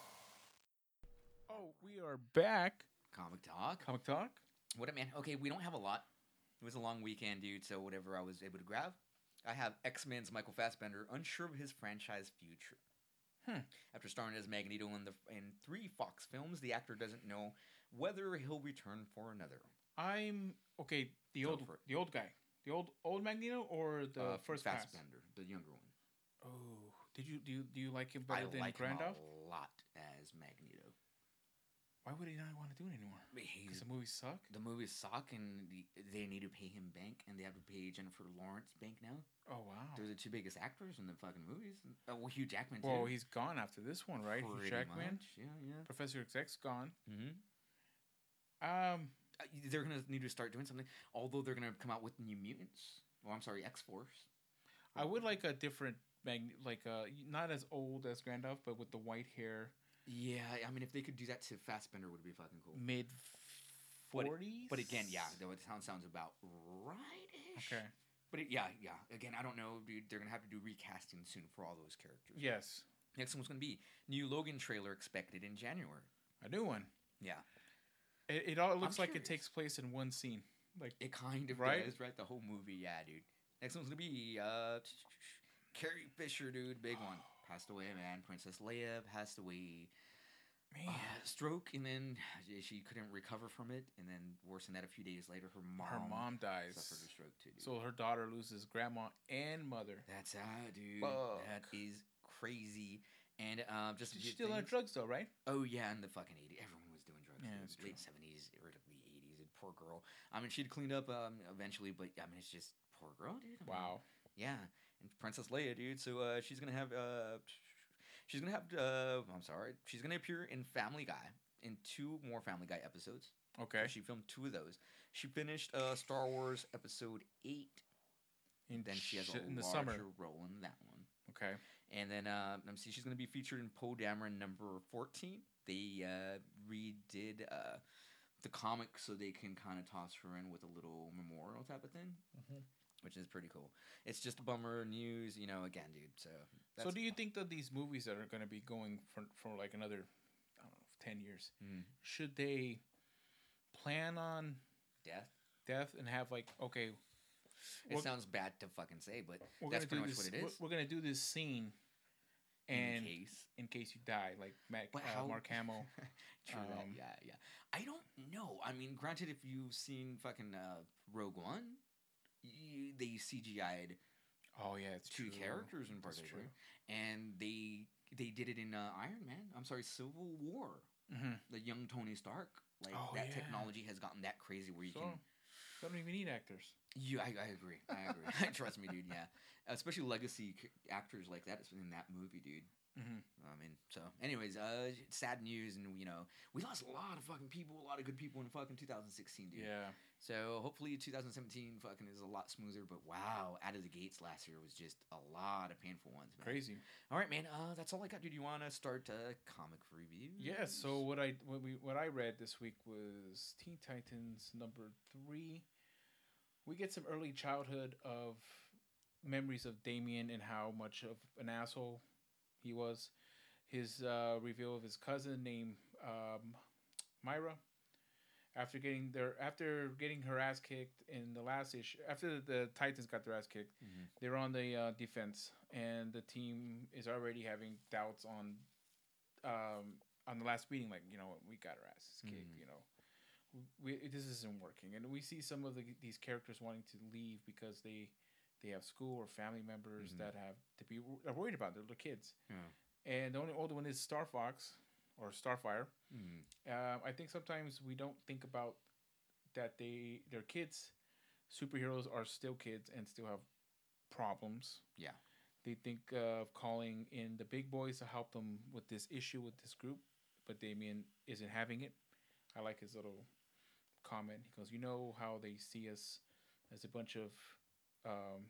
Oh, we are back. Comic talk. Comic talk. What up, man? Okay, we don't have a lot. It was a long weekend, dude, so whatever I was able to grab. I have X-Men's Michael Fassbender unsure of his franchise future. Hmm. After starring as Magneto in the in three Fox films, the actor doesn't know whether he'll return for another. I'm okay. The Go old, for it. the old guy, the old old Magneto, or the Uh, first pass? Fassbender, the younger one. Oh, did you do you, do you like him better I than like him Gandalf? a lot as Magneto. Why would he not want to do it anymore? Because He's, the movies suck. the movies suck, and the, they need to pay him bank, and they have to pay Jennifer Lawrence bank now. Oh wow. They're the two biggest actors in the fucking movies. Uh, well, Hugh Jackman too. Well, he's gone after this one, right? Hugh Pretty Jackman, much, Yeah, yeah. Professor X's gone. Mm-hmm. Um, Uh, they're gonna need to start doing something. Although they're gonna come out with New Mutants. Well, I'm sorry, X Force. I would like a different Mag, like uh, not as old as Gandalf, but with the white hair, Yeah, I mean, if they could do that to Fassbender, would be fucking cool. mid But- forties. But again, yeah, though it sounds sounds about right-ish. Okay. But it, yeah, yeah. Again, I don't know, dude. They're gonna have to do recasting soon for all those characters. Yes, Next one's gonna be new Logan trailer expected in January. a new one. Yeah, It, it all looks like it curious. takes place in one scene. Like it kind of Right? does, right? The whole movie, yeah, dude. Next one's gonna be uh, Carrie Fisher, dude, big one. Passed away, man. Princess Leia passed away. man, Uh, stroke, and then she couldn't recover from it, and then worse than that, a few days later, her mom, her mom dies. suffered a stroke too. Dude. So her daughter loses grandma and mother. that's sad, dude. Fuck. That is crazy. And um, just a She's few still on things- drugs though, right? Oh yeah, in the fucking eighties, everyone was doing drugs. Yeah, dude. that's true. Late seventies, early eighties. And poor girl. I mean, she'd cleaned up um, eventually, but I mean, it's just poor girl, dude. I mean, Wow. Yeah, and Princess Leia, dude. So uh, she's gonna have uh, she's gonna have uh, I'm sorry, she's gonna appear in Family Guy in two more Family Guy episodes. Okay. She filmed two of those. She finished uh, Star Wars Episode Eight. In, Then she has sh- a in the larger summer. role in that one. Okay. And then uh, let me see, she's going to be featured in Poe Dameron number fourteen. They uh, redid uh, the comic so they can kind of toss her in with a little memorial type of thing, Mhm. which is pretty cool. It's just a bummer news, you know. Again, dude. So So do you think that these movies that are going to be going for for like another, I don't know, ten years, Mhm. should they plan on death? death and have like okay, It We're- sounds bad to fucking say, but we're that's gonna pretty do much this, what it we're- is. We're, gonna do this scene, in and case. in case you die, like Mac, But uh, how- Mark Hamill. True that, Um, yeah, yeah. I don't know. I mean, granted, if you've seen fucking uh, Rogue One, you, they C G I'd Oh yeah, it's two true. characters in That's particular, true. and they they did it in uh, Iron Man. I'm sorry, Civil War. Mm-hmm. The young Tony Stark. Like Oh, that yeah. technology has gotten that crazy where you So, can. they don't even need actors. Yeah, I, I agree. I agree. Trust me, dude. Yeah, especially legacy c- actors like that in that movie, dude. Mm-hmm. I mean, so, anyways, uh, sad news, and you know, we lost a lot of fucking people, a lot of good people in fucking two thousand sixteen, dude. Yeah. So hopefully two thousand seventeen fucking is a lot smoother. But wow, out of the gates last year was just a lot of painful ones, man. Crazy. All right, man. Uh, that's all I got, dude. You want to start uh, comic review? Yeah. So what I what we what I read this week was Teen Titans number three. We get some early childhood of memories of Damien and how much of an asshole he was. His uh, reveal of his cousin named um, Myra. after getting their after getting her ass kicked in the last issue. After the Titans got their ass kicked, Mm-hmm. they're on the uh, defense, and the team is already having doubts on um, on the last meeting. Like, you know, we got our asses kicked. Mhm. You know, we, we this isn't working, and we see some of the, these characters wanting to leave because they they have school or family members Mhm. that have to be are worried about their little kids. Yeah. And the only older one is Star Fox or Starfire. Mhm. Uh, I think sometimes we don't think about that they their kids, superheroes are still kids and still have problems. Yeah. They think of calling in the big boys to help them with this issue with this group, but Damien isn't having it. I like his little comment. He goes, "You know how they see us as a bunch of um,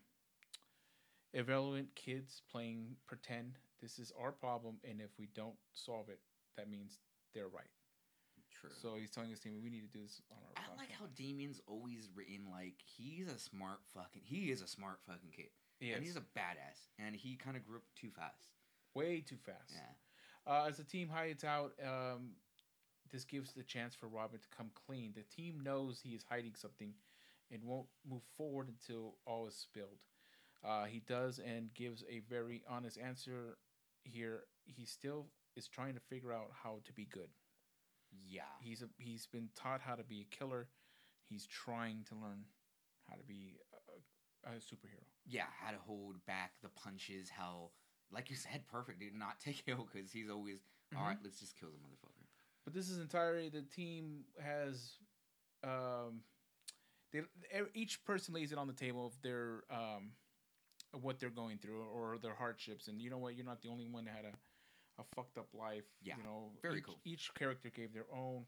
irrelevant kids playing pretend. This is our problem, and if we don't solve it, that means they're right." True. So he's telling his team, we need to do this on our. I like how Damien's always written like he's a smart fucking. He is a smart fucking kid. He and is. he's a badass, and he kind of grew up too fast. Way too fast. Yeah. Uh, as the team hides out, um, this gives the chance for Robin to come clean. The team knows he is hiding something, and won't move forward until all is spilled. Uh, he does and gives a very honest answer here. He still is trying to figure out how to be good. Yeah. He's a, he's been taught how to be a killer. He's trying to learn how to be a, a superhero. Yeah, how to hold back the punches. How, like you said, perfect, dude. Not take kill because he's always Mhm. all right. Let's just kill the motherfucker. But this is entirely the team has. Um, they e- each person lays it on the table of their um, of what they're going through or their hardships, and you know what? You're not the only one that had a, a fucked up life. Yeah, you know, very each, cool. Each character gave their own.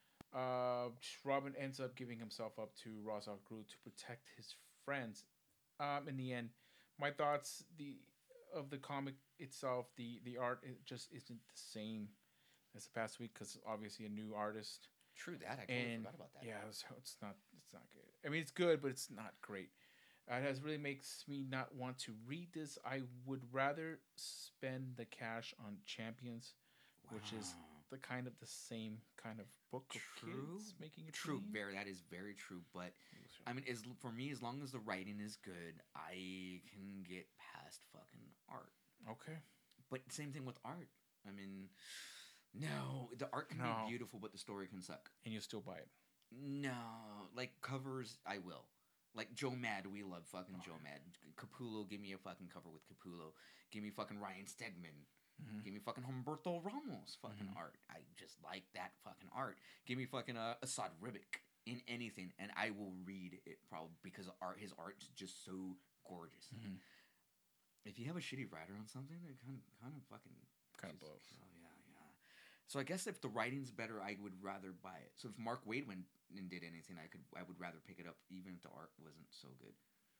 Uh, Robin ends up giving himself up to Ra's al Ghul to protect his friends. Um, in the end, my thoughts the of the comic itself, the the art, it just isn't the same as the past week because obviously a new artist. True that. I totally And forgot about that. yeah, so it's not it's not good. I mean, it's good, but it's not great. Uh, it has really makes me not want to read this. I would rather spend the cash on Champions, which is Wow. the kind of the same kind of book of True. kids making a True. teen. Very. That is very true. But I mean, as for me, as long as the writing is good, I can get past fucking art. Okay. But same thing with art. I mean, no, the art can No. be beautiful, but the story can suck. And you still buy it. No, like covers, I will. Like Joe Mad, we love fucking Joe Mad. Capullo, give me a fucking cover with Capullo. Give me fucking Ryan Stegman. Mhm. Give me fucking Humberto Ramos fucking Mhm. art. I just like that fucking art. Give me fucking uh, Assad Ribic in anything, and I will read it probably because art his art's just so gorgeous. Mhm. If you have a shitty writer on something, it kind of kind of fucking Kind of just- blows. Oh yeah, yeah. So I guess if the writing's better, I would rather buy it. So if Mark Waid went and did anything, I could I would rather pick it up, even if the art wasn't so good.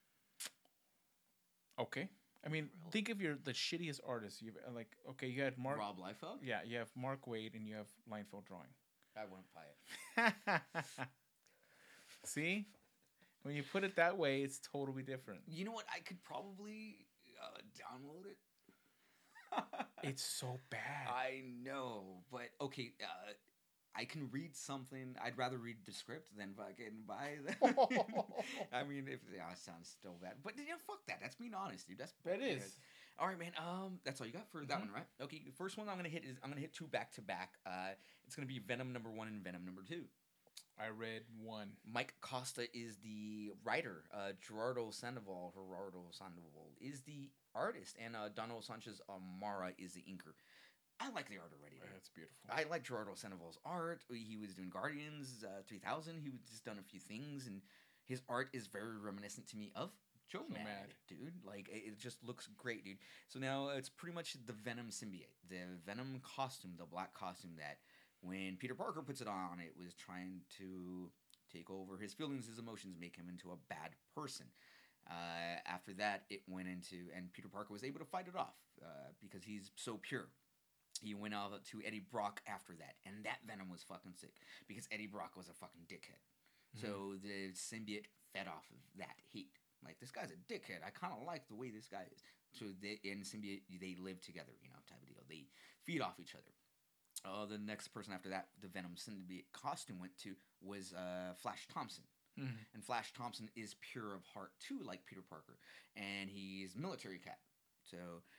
Okay. I mean, think of your the shittiest artists. You've uh, like okay, you had Mark Rob Liefeld? Yeah, you have Mark Waid and you have Liefeld drawing. I wouldn't buy it. See, when you put it that way, it's totally different. You know what? I could probably uh, download it. It's so bad. I know, but okay. Uh, I can read something. I'd rather read the script than fucking buy the. I mean, if yeah, it sounds still bad, but yeah, fuck that. That's being honest, dude. That's That yeah. is. All right, man. Um, that's all you got for that Mhm. one, right? Okay. The first one I'm gonna hit is I'm gonna hit two back to back. Uh, it's gonna be Venom number one and Venom number two. I read one. Mike Costa is the writer. Uh, Gerardo Sandoval, Gerardo Sandoval is the artist, and uh, Donald Sanchez Amara is the inker. I like the art already. dude. That's beautiful. I like Gerardo Sandoval's art. He was doing Guardians uh, three thousand. He was just done a few things, and his art is very reminiscent to me of Joe, Joe Mad, Mad. dude. Like it, it just looks great, dude. So now it's pretty much the Venom symbiote, the Venom costume, the black costume that when Peter Parker puts it on, it was trying to take over his feelings, his emotions, make him into a bad person. Uh, after that, it went into, and Peter Parker was able to fight it off uh, because he's so pure. He went out to Eddie Brock after that, and that Venom was fucking sick because Eddie Brock was a fucking dickhead. So the symbiote fed off of that hate. Like, this guy's a dickhead. I kind of like the way this guy is. So they, in symbiote, they live together, you know, type of deal. They feed off each other. Uh, the next person after that, the Venom symbiote costume went to was uh, Flash Thompson. Mhm. And Flash Thompson is pure of heart too, like Peter Parker, and he's military cat. So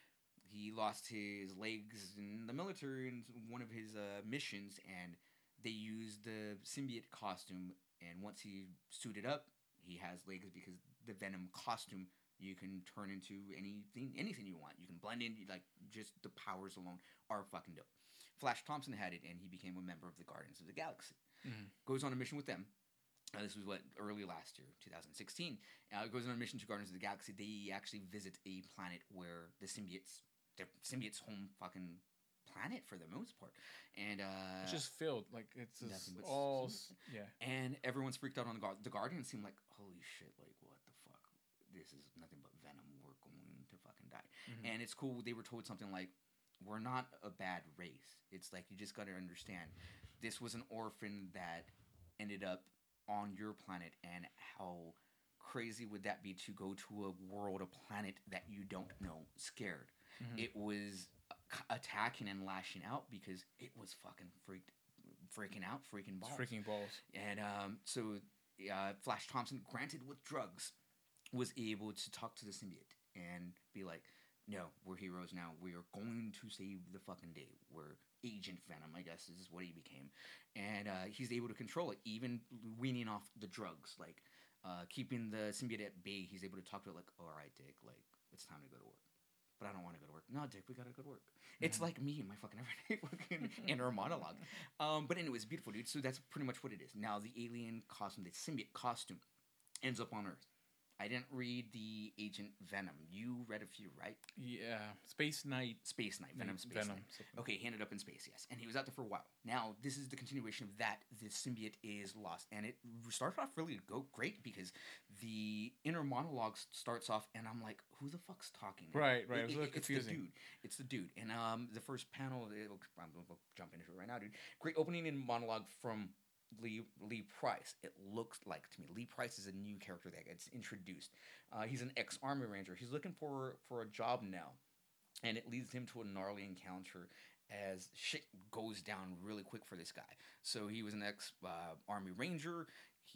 he lost his legs in the military in one of his uh, missions, and they used the symbiote costume. And once he suited up, he has legs because the Venom costume you can turn into anything, anything you want. You can blend in, like just the powers alone are fucking dope. Flash Thompson had it, and he became a member of the Guardians of the Galaxy. Mhm. Goes on a mission with them. Uh, this was what early last year, twenty sixteen. Uh, goes on a mission to Guardians of the Galaxy. They actually visit a planet where the symbiotes, the symbiotes' home fucking planet for the most part, and uh, It's just filled. Like, it's just nothing but all... symbiotes. s- Yeah. And everyone's freaked out on the guard. The Guardians seem like, holy shit, like what the fuck? This is nothing but Venom. We're going to fucking die. Mhm. And it's cool. They were told something like, we're not a bad race. It's like, you just got to understand, this was an orphan that ended up on your planet, and how crazy would that be to go to a world, a planet that you don't know, scared. Mhm. It was c- attacking and lashing out because it was fucking freaked, freaking out, freaking balls. Freaking balls. And um, so uh, Flash Thompson, granted with drugs, was able to talk to the symbiote and be like, no, we're heroes now. We are going to save the fucking day. We're Agent Venom, I guess, is what he became. And uh, he's able to control it, even weaning off the drugs. Like, uh, keeping the symbiote at bay, he's able to talk to it like, all right, Dick, like, it's time to go to work. But I don't want to go to work. No, Dick, we gotta go to work. It's like me and my fucking everyday fucking inner monologue. Um, but anyways, beautiful, dude. So that's pretty much what it is. Now, the alien costume, the symbiote costume, ends up on Earth. I didn't read the Agent Venom. You read a few, right? Yeah. Space Knight. Space Knight. Venom Space Venom. Knight. something. Okay, he ended up in space, yes. And he was out there for a while. Now, this is the continuation of that. The symbiote is lost. And it started off really go great because the inner monologue starts off, and I'm like, who the fuck's talking? Right, right. It It, was a it, little it's the confusing. dude. It's the dude. And um, the first panel, it'll, I'm going to jump into it right now, dude. Great opening in monologue from Lee Lee Price. It looks like to me. Lee Price is a new character that gets introduced. Uh, he's an ex-army ranger. He's looking for for a job now, and it leads him to a gnarly encounter as shit goes down really quick for this guy. So he was an ex-army uh, ranger.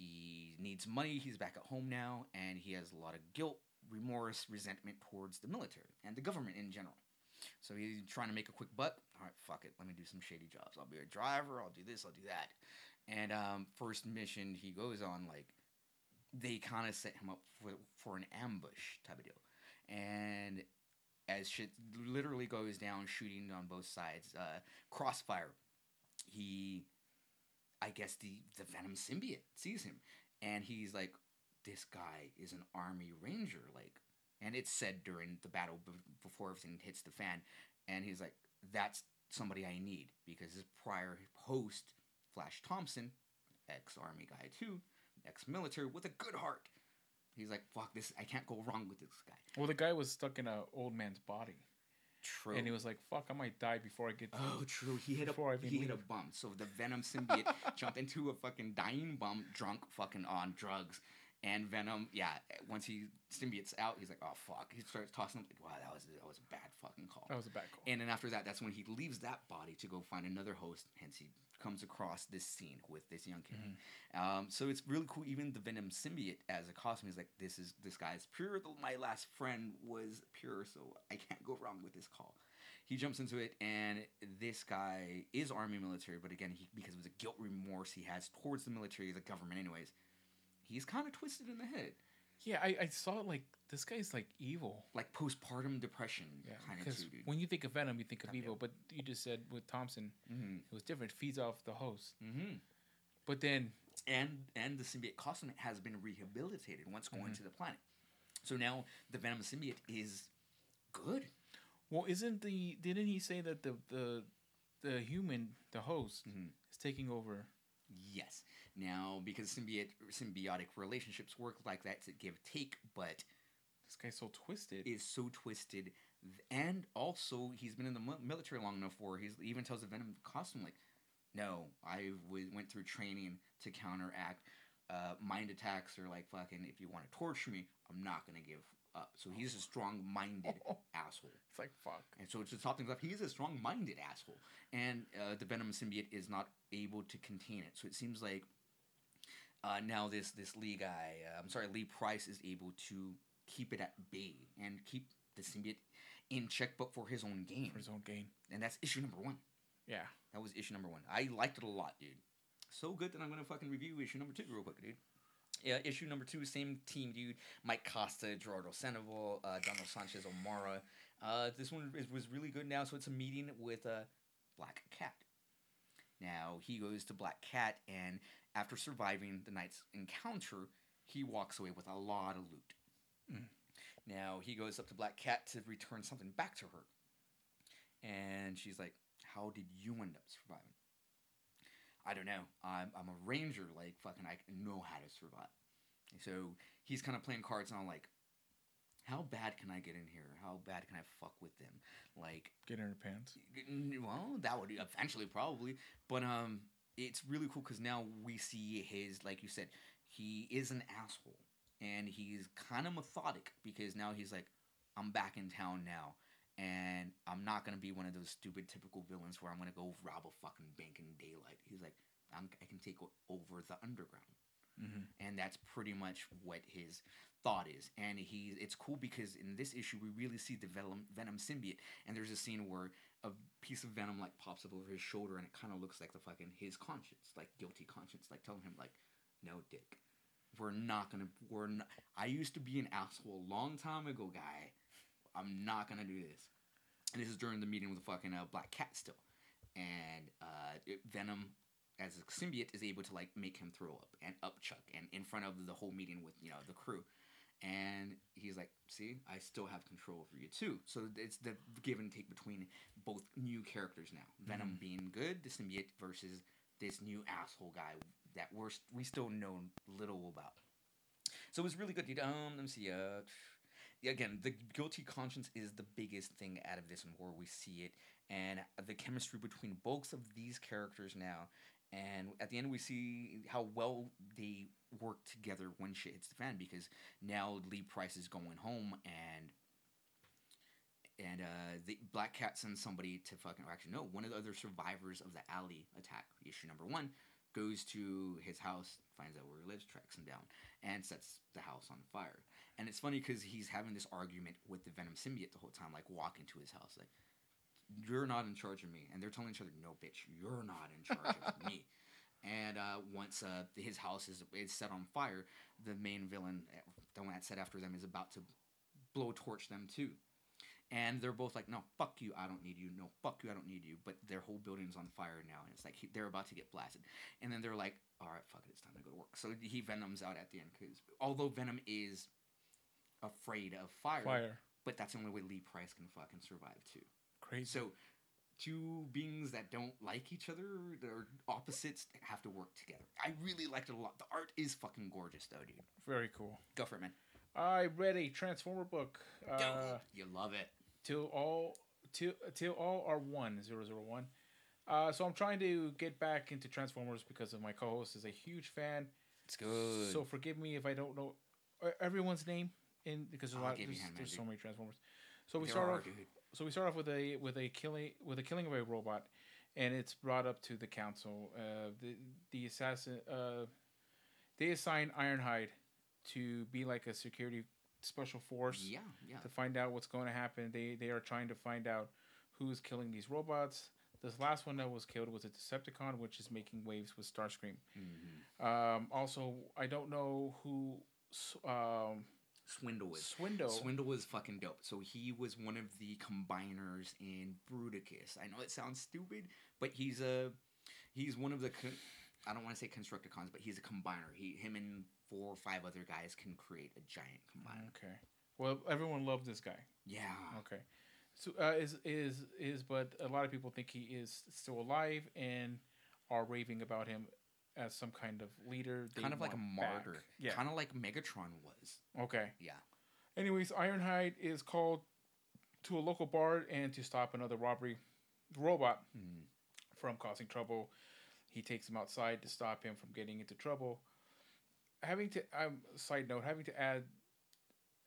He needs money. He's back at home now, and he has a lot of guilt, remorse, resentment towards the military and the government in general. So he's trying to make a quick buck. All right, fuck it. Let me do some shady jobs. I'll be a driver. I'll do this. I'll do that. And um, first mission he goes on, like, they kind of set him up for, for an ambush type of deal. And as shit literally goes down, shooting on both sides, uh, crossfire, he, I guess the, the Venom symbiote sees him. And he's like, this guy is an army ranger, like, and it's said during the battle b- before everything hits the fan. And he's like, that's somebody I need, because his prior host, Flash Thompson, ex-army guy too, ex-military with a good heart. He's like, fuck this, I can't go wrong with this guy. Well, the guy was stuck in an old man's body. True. And he was like, fuck, I might die before I get to Oh, true. He hit a before I even he hit a leave. bum. So the Venom symbiote jumped into a fucking dying bum, drunk, fucking on drugs. And Venom, yeah, once he symbiote's out, he's like, oh fuck. He starts tossing, like, wow, that was that was a bad fucking call. That was a bad call. And then after that, that's when he leaves that body to go find another host. Hence, he comes across this scene with this young kid. Mm-hmm. Um, so it's really cool. Even the Venom symbiote as a costume is like, this is this guy's pure. My last friend was pure, so I can't go wrong with this call. He jumps into it, and this guy is army military, but again, he, because of the guilt remorse he has towards the military, the government, anyways, he's kind of twisted in the head. Yeah, I, I saw like this guy's like evil, like postpartum depression, yeah, kind of because too, dude. when you think of Venom, you think of Kinda, evil, but you just said with Thompson, mm-hmm. it was different. It feeds off the host, mm-hmm. but then and and the symbiote costume has been rehabilitated once going mm-hmm. to the planet. So now the Venom symbiote is good. Well, isn't the didn't he say that the the the human, the host, mm-hmm. is taking over? Yes. Now, because symbiote symbiotic relationships work like that, to give take, but this guy's so twisted. Is so twisted, and also he's been in the military long enough where he's even tells the Venom costume like, no, I w- went through training to counteract uh, mind attacks or like fucking if you want to torture me, I'm not gonna give up. So he's a strong-minded asshole. It's like, fuck. And so to top things off, he's a strong-minded asshole. And uh, the Venom symbiote is not able to contain it. So it seems like uh, now this this Lee guy, uh, I'm sorry, Lee Price is able to keep it at bay and keep the symbiote in check, but for his own gain. For his own gain. And that's issue number one. Yeah. That was issue number one. I liked it a lot, dude. So good that I'm going to fucking review issue number two real quick, dude. Yeah, issue number two, same team, dude. Mike Costa, Gerardo Sandoval, uh, Donald Sanchez O'Mara. Uh, this one is, was really good now, so it's a meeting with uh, Black Cat. Now, he goes to Black Cat, and after surviving the night's encounter, he walks away with a lot of loot. Mm. Now, he goes up to Black Cat to return something back to her. And she's like, how did you end up surviving? I don't know. I'm, I'm a ranger. Like, fucking, I know how to survive. So he's kind of playing cards, and I'm like, how bad can I get in here? How bad can I fuck with them? Like, get in her pants. Well, that would eventually probably, but um, it's really cool because now we see his, like you said, he is an asshole, and he's kind of methodic because now he's like, I'm back in town now. And I'm not going to be one of those stupid typical villains where I'm going to go rob a fucking bank in daylight. He's like, I'm, I can take over the underground. Mm-hmm. And that's pretty much what his thought is. And he, it's cool because in this issue, we really see the Venom, Venom symbiote. And there's a scene where a piece of Venom like pops up over his shoulder, and it kind of looks like the fucking, his conscience, like guilty conscience, like telling him like, no, dick, we're not going to, we're not, I used to be an asshole a long time ago, guy. I'm not going to do this. And this is during the meeting with the fucking uh, Black Cat still. And uh, it, Venom, as a symbiote, is able to, like, make him throw up and upchuck and in front of the whole meeting with, you know, the crew. And he's like, see, I still have control over you, too. So it's the give and take between both new characters now. Mm-hmm. Venom being good, the symbiote, versus this new asshole guy that we're, we still know little about. So it was really good, dude. Um, let me see, uh... Again, the guilty conscience is the biggest thing out of this and where we see it. And the chemistry between both of these characters now. And at the end, we see how well they work together when shit hits the fan. Because now Lee Price is going home, and and uh, the Black Cat sends somebody to fucking... Or actually, no, one of the other survivors of the alley attack, issue number one, goes to his house, finds out where he lives, tracks him down, and sets the house on fire. And it's funny because he's having this argument with the Venom symbiote the whole time, like walking to his house, like, you're not in charge of me. And they're telling each other, no, bitch, you're not in charge of me. And uh, once uh, his house is, is set on fire, the main villain, the one that set after them, is about to blowtorch them too. And they're both like, no, fuck you, I don't need you. No, fuck you, I don't need you. But their whole building's on fire now, and it's like he, they're about to get blasted. And then they're like, all right, fuck it, it's time to go to work. So he Venoms out at the end, because although Venom is afraid of fire, fire, but that's the only way Lee Price can fucking survive too. Crazy. So two beings that don't like each other, they're opposites, have to work together. I really liked it a lot. The art is fucking gorgeous, though, dude. Very cool. Go for it, man. I read a Transformer book. Uh, you love it. Till all, till till all are one zero zero one. Uh, so I'm trying to get back into Transformers because of my co-host is a huge fan. It's good. So forgive me if I don't know everyone's name in because there's, a lot, there's, hand, there's man, so many Transformers. So we there start are, off. Dude. So we start off with a with a killing with a killing of a robot, and it's brought up to the council. Uh, the the assassin. Uh, they assign Ironhide to be like a security special force. Yeah, yeah. To find out what's going to happen. They they are trying to find out who's killing these robots. This last one that was killed was a Decepticon, which is making waves with Starscream. Mm-hmm. Um, also, I don't know who. Um, Swindle is. Swindle. Swindle was fucking dope. So he was one of the combiners in Bruticus. I know it sounds stupid, but he's a he's one of the con- I don't want to say Constructicons, but he's a combiner. He him and four or five other guys can create a giant combiner. Okay. Well, everyone loves this guy. Yeah. Okay. So uh, is is is but a lot of people think he is still alive and are raving about him as some kind of leader. Kind of like a martyr. Back. Yeah. Kind of like Megatron was. Okay. Yeah. Anyways, Ironhide is called to a local bar and to stop another robbery robot mm. from causing trouble. He takes him outside to stop him from getting into trouble. Having to um, side note, having to add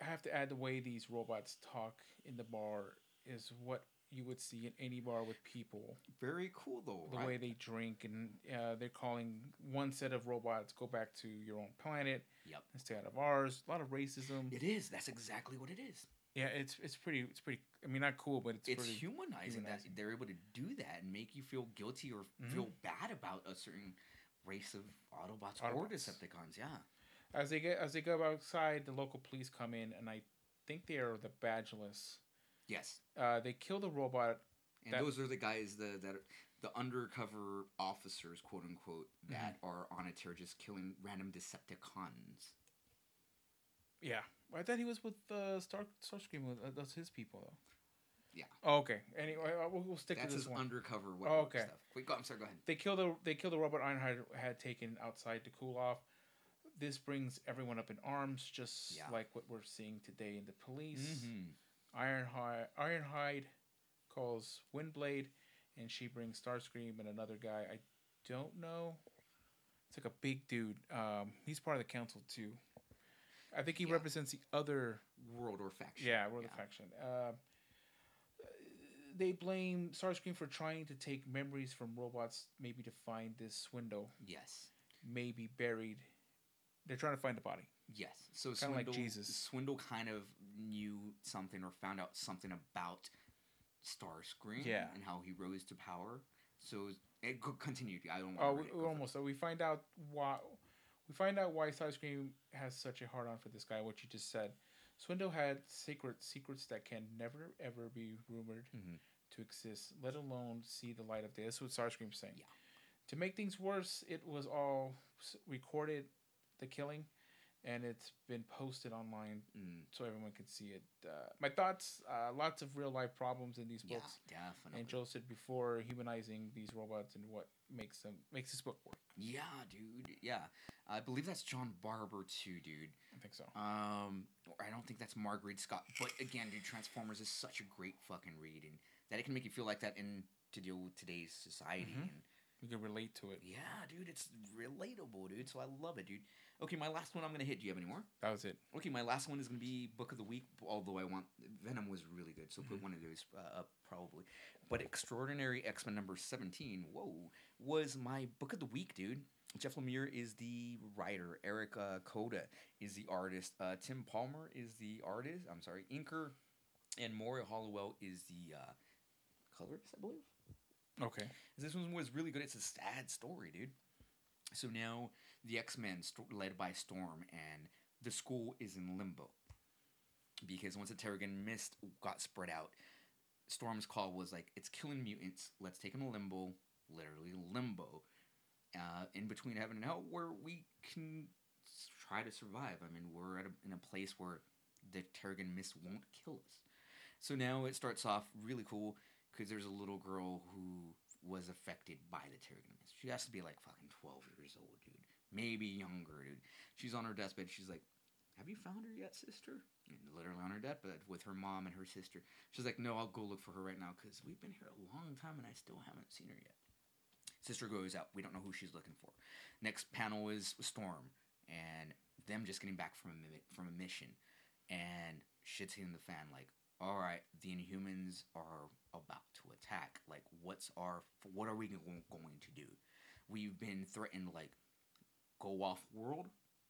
I have to add the way these robots talk in the bar is what you would see in any bar with people. Very cool though. The right? way they drink, and uh, they're calling one set of robots go back to your own planet. Yep. And stay out of ours. A lot of racism. It is. That's exactly what it is. Yeah, it's it's pretty it's pretty. I mean, not cool, but it's it's pretty humanizing, humanizing that they're able to do that and make you feel guilty or Mhm. feel bad about a certain race of Autobots, or Autobots. Decepticons. Yeah. As they get as they go outside, the local police come in, and I think they are the badgeless. Yes. Uh, they kill the robot. And that- those are the guys that that are, the undercover officers, quote unquote, that Mm-hmm. are on a tear just killing random Decepticons. Yeah, I thought he was with uh, Star Starscream. With, uh, that's his people, though. Yeah. Oh, okay. Anyway, uh, we'll, we'll stick That's to this his one. undercover Oh, weapon okay. stuff. Wait, go. I'm sorry. Go ahead. They kill the they kill the robot Ironhide had taken outside to cool off. This brings everyone up in arms, just Yeah. like what we're seeing today in the police. Mhm. Ironhide Ironhide calls Windblade, and she brings Starscream and another guy. I don't know. It's like a big dude. Um, he's part of the council too. I think he Yeah. represents the other World or faction. Yeah, World of Faction. Uh, they blame Starscream for trying to take memories from robots, maybe to find this Swindle. Yes. Maybe buried. They're trying to find the body. Yes. So Kinda like Swindle, Jesus. Swindle kind of knew something or found out something about Starscream Yeah. and how he rose to power. So it could continue. I don't Oh, want we, to. we're almost. So we find out why. We find out why Starscream has such a hard on for this guy. What you just said. Swindle had secret secrets that can never ever be rumored Mhm. to exist, let alone see the light of day. That's what Starscream's saying. Yeah. To make things worse, it was all s- recorded, the killing, and it's been posted online Mm. so everyone can see it. Uh, my thoughts: uh, lots of real life problems in these Yeah, books. definitely. And Joe said before, humanizing these robots and what makes them makes this book work. Yeah, dude. Yeah, I believe that's John Barber too, dude. I think so. Um, or I don't think that's Marguerite Scott. But again, dude, Transformers is such a great fucking read, and that it can make you feel like that in to deal with today's society. Mhm. And You can relate to it. yeah, dude, it's relatable, dude. So I love it, dude. Okay, my last one I'm gonna hit. Do you have any more? That was it. Okay, my last one is gonna be Book of the Week. Although I want Venom was really good, so put Mm-hmm. one of those uh, up probably. But Extraordinary X-Men number seventeen, whoa, was my Book of the Week, dude. Jeff Lemire is the writer. Eric uh, Koda is the artist. Uh, Tim Palmer is the artist. I'm sorry, inker, and Maury Hollowell is the uh, colorist, I believe. Okay. This one was really good. It's a sad story, dude. So now the X-Men, st- led by Storm, and the school is in limbo. Because once the Terrigen Mist got spread out, Storm's call was like, it's killing mutants. Let's take them to limbo. Literally limbo. Uh, in between heaven and hell, where we can s- try to survive. I mean, we're at a, in a place where the Terrigen Mist won't kill us. So now it starts off really cool because there's a little girl who was affected by the Terrigen Mist. She has to be like fucking twelve years old, dude. Maybe younger, dude. She's on her deathbed. She's like, have you found her yet, sister? And literally on her deathbed with her mom and her sister. She's like, no, I'll go look for her right now because we've been here a long time and I still haven't seen her yet. Sister goes out. We don't know who she's looking for. Next panel is Storm and them just getting back from a mi- from a mission, and shit's hitting the fan. Like, all right, the Inhumans are about to attack. Like, what's our what are we go- going to do? We've been threatened. Like, go off world,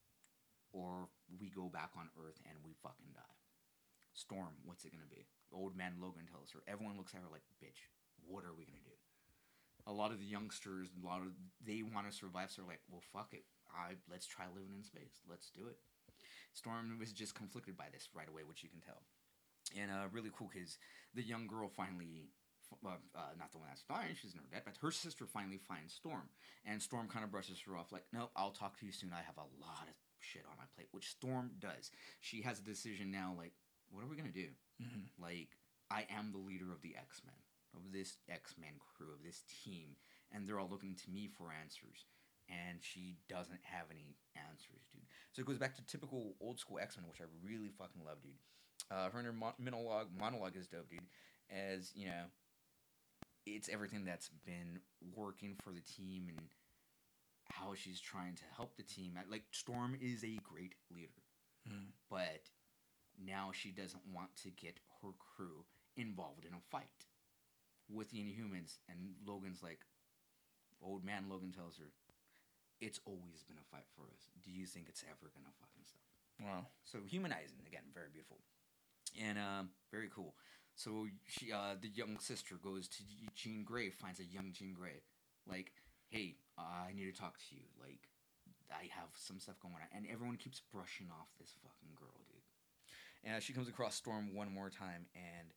or we go back on Earth and we fucking die. Storm, what's it gonna be? Old man Logan tells her. Everyone looks at her like, bitch. What are we gonna do? A lot of the youngsters, a lot of they want to survive, so they're like, well, fuck it. I let's try living in space. Let's do it. Storm was just conflicted by this right away, which you can tell, and uh, really cool because the young girl finally, uh, uh, not the one that's dying, she's in her death, but her sister finally finds Storm, and Storm kind of brushes her off like, nope, I'll talk to you soon. I have a lot of shit on my plate, which Storm does. She has a decision now, like, what are we gonna do? Mhm. Like, I am the leader of the X-Men. Of this X-Men crew, of this team, and they're all looking to me for answers, and she doesn't have any answers, dude. So it goes back to typical old school X-Men, which I really fucking love, dude. Uh, her inner mo- monologue, monologue is dope, dude. As, you know, it's everything that's been working for the team and how she's trying to help the team. Like, Storm is a great leader, Mm. but now she doesn't want to get her crew involved in a fight with the Inhumans. And Logan's like, old man Logan tells her, it's always been a fight for us. Do you think it's ever gonna fucking stop? Wow. So humanizing, again, very beautiful. And um, very cool. So she, uh, the young sister goes to Jean Grey, finds a young Jean Grey. Like, hey, uh, I need to talk to you. Like, I have some stuff going on. And everyone keeps brushing off this fucking girl, dude. And she comes across Storm one more time, and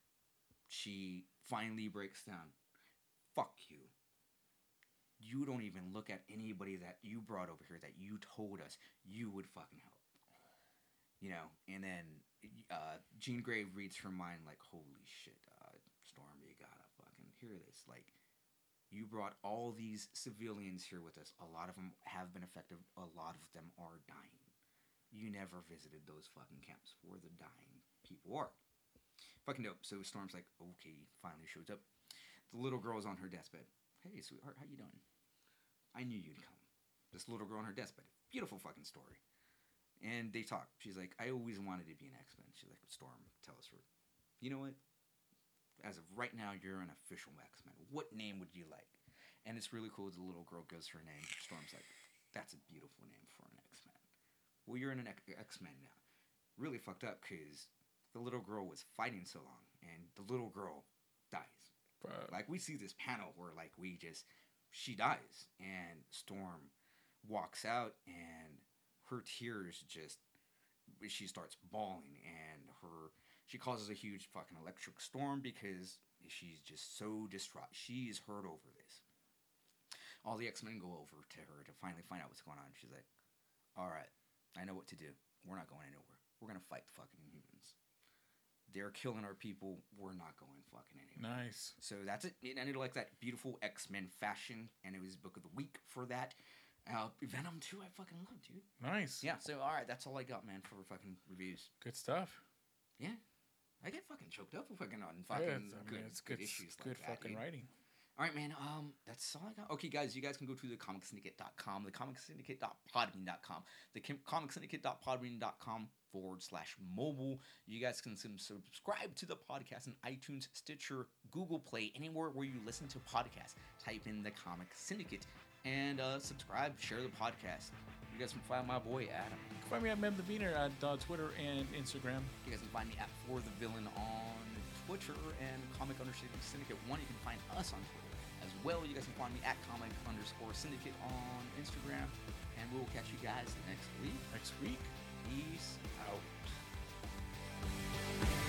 she finally breaks down. Fuck you. You don't even look at anybody that you brought over here that you told us you would fucking help. You know, and then uh, Jean Grey reads her mind like, holy shit, uh, Storm, you gotta fucking hear this. Like, you brought all these civilians here with us. A lot of them have been affected. A lot of them are dying. You never visited those fucking camps where the dying people are. Fucking dope. So Storm's like, okay, finally shows up. The little girl's on her deathbed. Hey, sweetheart, how you doing? I knew you'd come. This little girl on her deathbed. Beautiful fucking story. And they talk. She's like, I always wanted to be an X-Men. She's like, Storm tells her, you know what? As of right now, you're an official X-Men. What name would you like? And it's really cool. The little girl gives her name. Storm's like, that's a beautiful name for an X-Men. Well, you're an X-Men now. Really fucked up because the little girl was fighting so long, and the little girl dies. But like, we see this panel where, like, we just, she dies, and Storm walks out, and her tears just, she starts bawling, and her, she causes a huge fucking electric storm because she's just so distraught. She's hurt over this. All the X-Men go over to her to finally find out what's going on. She's like, all right, I know what to do. We're not going anywhere. We're going to fight the fucking humans. They're killing our people. We're not going fucking anywhere. Nice. So that's it. It ended like that beautiful X-Men fashion, and it was Book of the Week for that. Uh, Venom two, I fucking love, dude. Nice. Yeah, so all right, that's all I got, man, for fucking reviews. Good stuff. Yeah. I get fucking choked up fucking on fucking yeah, it's, I mean, good, it's good good issues good like that, fucking dude. writing. All right, man. Um, that's all I got. Okay, guys, you guys can go to the comic syndicate dot com, the comic syndicate dot podbean dot com, the comic syndicate dot podbean dot com forward slash mobile. You guys can subscribe to the podcast on iTunes, Stitcher, Google Play, anywhere where you listen to podcasts. Type in the Comic Syndicate and uh, subscribe, share the podcast. You guys can find my boy Adam. You can find me at Mem the Beaner on uh, Twitter and Instagram. You guys can find me at For the Villain on Twitter and Comic underscore Syndicate one. You can find us on Twitter as well. You guys can find me at Comic underscore Syndicate on Instagram. And we'll catch you guys next week. Next week. Peace out.